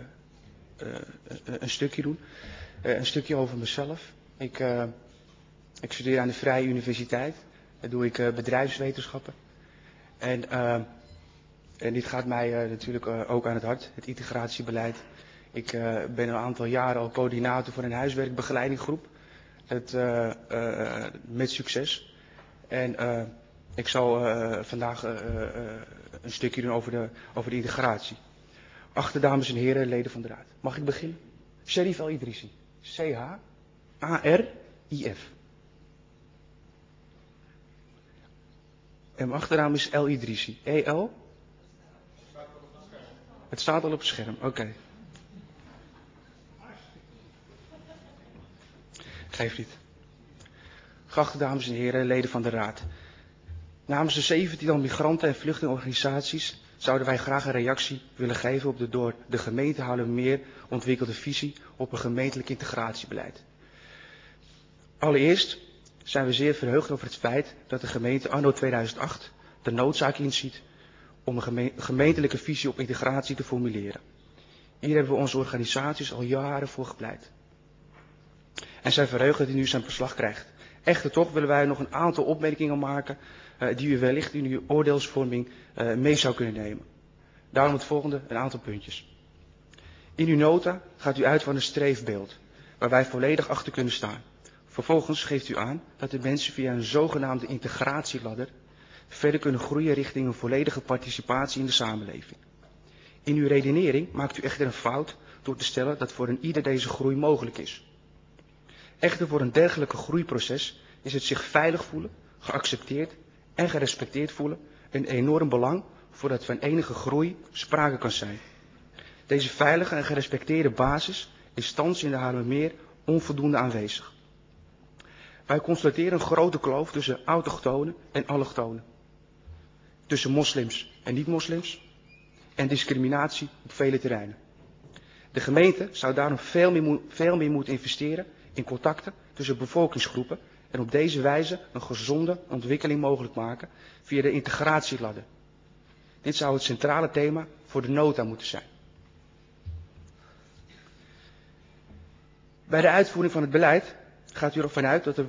een stukje doen. Een stukje over mezelf. Ik studeer aan de Vrije Universiteit. Daar doe ik bedrijfswetenschappen. En dit gaat mij natuurlijk ook aan het hart, het integratiebeleid. Ik ben een aantal jaren al coördinator van een huiswerkbegeleidinggroep. Met succes. En ik zal vandaag een stukje doen over de integratie. Achte dames en heren, leden van de Raad. Mag ik beginnen? Sherif El Idrissi. C-H-A-R-I-F. En mijn achternaam is El Idrissi. E-L? Het staat al op het scherm, oké. Geeft niet. Geachte dames en heren, leden van de Raad. Namens de 17 migranten- en vluchtelingenorganisaties zouden wij graag een reactie willen geven op de door de gemeente Haarlemmermeer ontwikkelde visie op een gemeentelijk integratiebeleid. Allereerst zijn we zeer verheugd over het feit dat de gemeente anno 2008 de noodzaak inziet om een gemeentelijke visie op integratie te formuleren. Hier hebben we onze organisaties al jaren voor gepleit. En zijn verheugd dat u nu zijn verslag krijgt. Echter toch willen wij nog een aantal opmerkingen maken die u wellicht in uw oordeelsvorming mee zou kunnen nemen. Daarom het volgende, een aantal puntjes. In uw nota gaat u uit van een streefbeeld, waar wij volledig achter kunnen staan. Vervolgens geeft u aan dat de mensen via een zogenaamde integratieladder verder kunnen groeien richting een volledige participatie in de samenleving. In uw redenering maakt u echter een fout door te stellen dat voor een ieder deze groei mogelijk is. Echter voor een dergelijke groeiproces is het zich veilig voelen, geaccepteerd en gerespecteerd voelen een enorm belang voordat van enige groei sprake kan zijn. Deze veilige en gerespecteerde basis is thans in de Haarlemmermeer onvoldoende aanwezig. Wij constateren een grote kloof tussen autochtonen en allochtonen. Tussen moslims en niet-moslims. En discriminatie op vele terreinen. De gemeente zou daarom veel meer moeten investeren in contacten tussen bevolkingsgroepen en op deze wijze een gezonde ontwikkeling mogelijk maken via de integratieladder. Dit zou het centrale thema voor de nota moeten zijn. Bij de uitvoering van het beleid gaat u ervan uit dat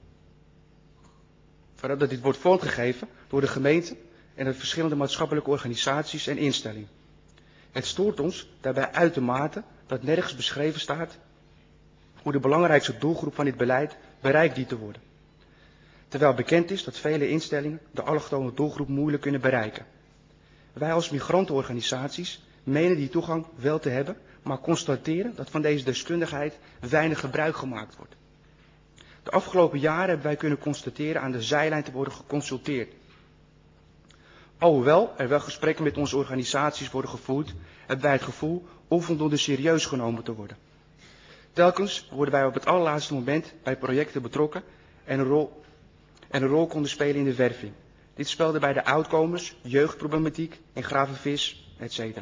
dit wordt vormgegeven door de gemeente en de verschillende maatschappelijke organisaties en instellingen. Het stoort ons daarbij uitermate dat nergens beschreven staat hoe de belangrijkste doelgroep van dit beleid bereikt dient te worden. Terwijl bekend is dat vele instellingen de allochtone doelgroep moeilijk kunnen bereiken. Wij als migrantenorganisaties menen die toegang wel te hebben, maar constateren dat van deze deskundigheid weinig gebruik gemaakt wordt. De afgelopen jaren hebben wij kunnen constateren aan de zijlijn te worden geconsulteerd. Alhoewel er wel gesprekken met onze organisaties worden gevoerd, hebben wij het gevoel onvoldoende serieus genomen te worden. Telkens worden wij op het allerlaatste moment bij projecten betrokken en een rol konden spelen in de werving. Dit speelde bij de oudkomers, jeugdproblematiek en Gravenvis, etc.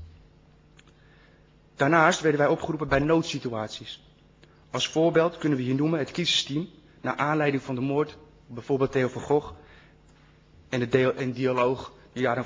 Daarnaast werden wij opgeroepen bij noodsituaties. Als voorbeeld kunnen we hier noemen het crisisteam, naar aanleiding van de moord, bijvoorbeeld Theo van Gogh, en de dialoog die daar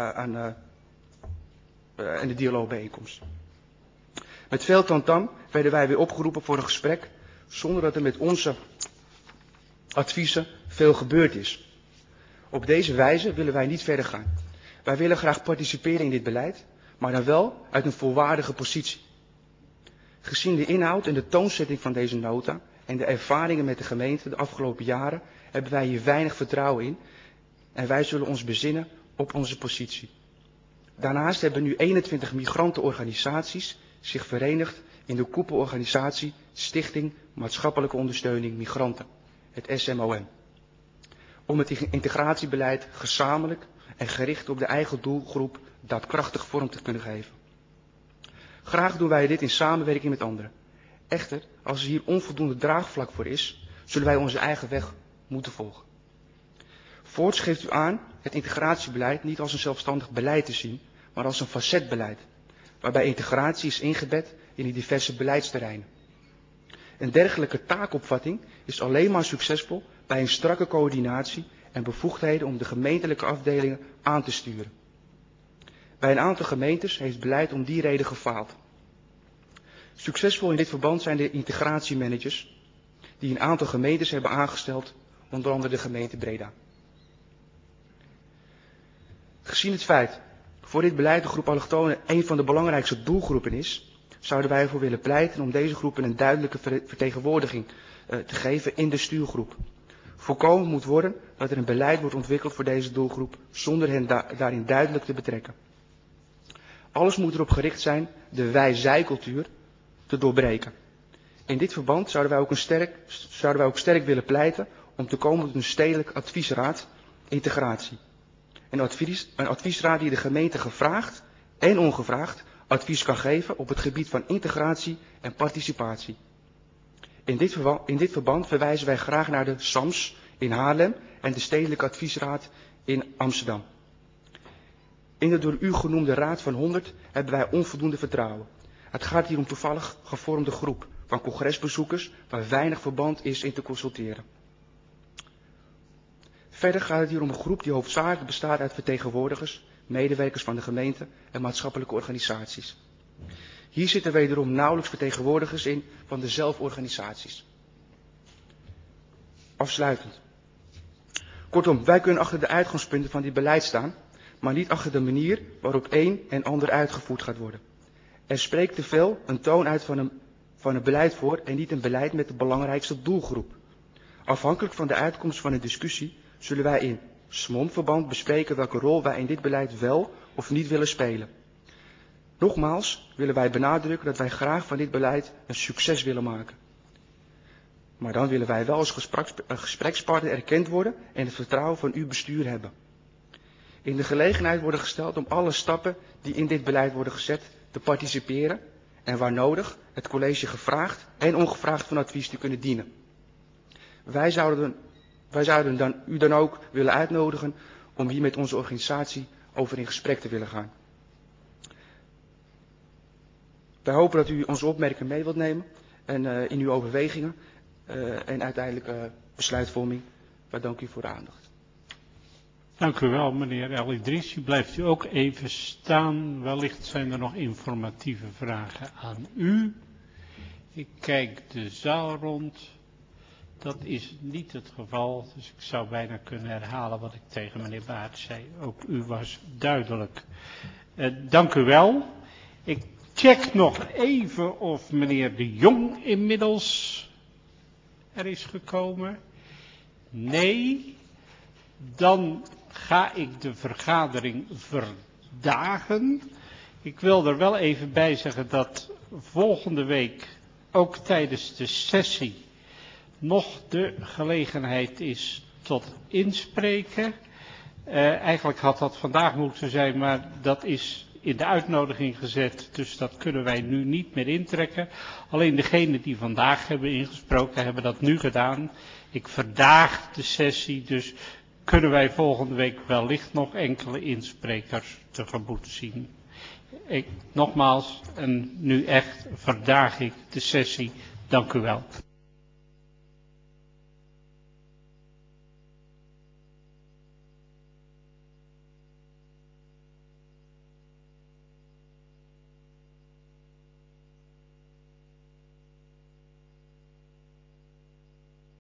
en de dialoogbijeenkomst. Met veel tamtam werden wij weer opgeroepen voor een gesprek, zonder dat er met onze adviezen veel gebeurd is. Op deze wijze willen wij niet verder gaan. Wij willen graag participeren in dit beleid, maar dan wel uit een volwaardige positie. Gezien de inhoud en de toonzetting van deze nota en de ervaringen met de gemeente de afgelopen jaren, hebben wij hier weinig vertrouwen in en wij zullen ons bezinnen op onze positie. Daarnaast hebben nu 21 migrantenorganisaties zich verenigd in de koepelorganisatie Stichting Maatschappelijke Ondersteuning Migranten, het SMOM. Om het integratiebeleid gezamenlijk en gericht op de eigen doelgroep daadkrachtig vorm te kunnen geven. Graag doen wij dit in samenwerking met anderen. Echter, als er hier onvoldoende draagvlak voor is, zullen wij onze eigen weg moeten volgen. Voorts geeft u aan het integratiebeleid niet als een zelfstandig beleid te zien, maar als een facetbeleid, waarbij integratie is ingebed in die diverse beleidsterreinen. Een dergelijke taakopvatting is alleen maar succesvol bij een strakke coördinatie en bevoegdheden om de gemeentelijke afdelingen aan te sturen. Bij een aantal gemeentes heeft beleid om die reden gefaald. Succesvol in dit verband zijn de integratiemanagers die een aantal gemeentes hebben aangesteld, onder andere de gemeente Breda. Gezien het feit voor dit beleid de groep allochtonen een van de belangrijkste doelgroepen is, zouden wij ervoor willen pleiten om deze groepen een duidelijke vertegenwoordiging te geven in de stuurgroep. Voorkomen moet worden dat er een beleid wordt ontwikkeld voor deze doelgroep zonder hen daarin duidelijk te betrekken. Alles moet erop gericht zijn de wij-zij-cultuur te doorbreken. In dit verband zouden wij ook sterk willen pleiten om te komen tot een stedelijk adviesraad integratie. Een adviesraad die de gemeente gevraagd en ongevraagd advies kan geven op het gebied van integratie en participatie. In dit verband verwijzen wij graag naar de SAMS in Haarlem en de Stedelijke Adviesraad in Amsterdam. In de door u genoemde Raad van 100 hebben wij onvoldoende vertrouwen. Het gaat hier om toevallig gevormde groep van congresbezoekers waar weinig verband is in te consulteren. Verder gaat het hier om een groep die hoofdzakelijk bestaat uit vertegenwoordigers, medewerkers van de gemeente en maatschappelijke organisaties. Hier zitten wederom nauwelijks vertegenwoordigers in van de zelforganisaties. Afsluitend. Kortom, wij kunnen achter de uitgangspunten van dit beleid staan, maar niet achter de manier waarop een en ander uitgevoerd gaat worden. Er spreekt te veel een toon uit van een beleid voor en niet een beleid met de belangrijkste doelgroep. Afhankelijk van de uitkomst van de discussie zullen wij in SMOM-verband bespreken welke rol wij in dit beleid wel of niet willen spelen. Nogmaals willen wij benadrukken dat wij graag van dit beleid een succes willen maken. Maar dan willen wij wel als gesprekspartner erkend worden en het vertrouwen van uw bestuur hebben. In de gelegenheid worden gesteld om alle stappen die in dit beleid worden gezet te participeren en waar nodig het college gevraagd en ongevraagd van advies te kunnen dienen. Wij zouden u dan ook willen uitnodigen om hier met onze organisatie over in gesprek te willen gaan. Wij hopen dat u onze opmerkingen mee wilt nemen en in uw overwegingen en uiteindelijk besluitvorming. Wij danken u voor de aandacht. Dank u wel, meneer El Idrissi. Blijft u ook even staan. Wellicht zijn er nog informatieve vragen aan u. Ik kijk de zaal rond. Dat is niet het geval, dus ik zou bijna kunnen herhalen wat ik tegen meneer Baert zei. Ook u was duidelijk. Dank u wel. Ik check nog even of meneer De Jong inmiddels er is gekomen. Nee. Dan ga ik de vergadering verdagen. Ik wil er wel even bij zeggen dat volgende week ook tijdens de sessie nog de gelegenheid is tot inspreken. Eigenlijk had dat vandaag moeten zijn, maar dat is in de uitnodiging gezet, dus dat kunnen wij nu niet meer intrekken. Alleen degenen die vandaag hebben ingesproken hebben dat nu gedaan. Ik verdaag de sessie, dus kunnen wij volgende week wellicht nog enkele insprekers tegemoet zien. Nogmaals, en nu echt verdaag ik de sessie. Dank u wel.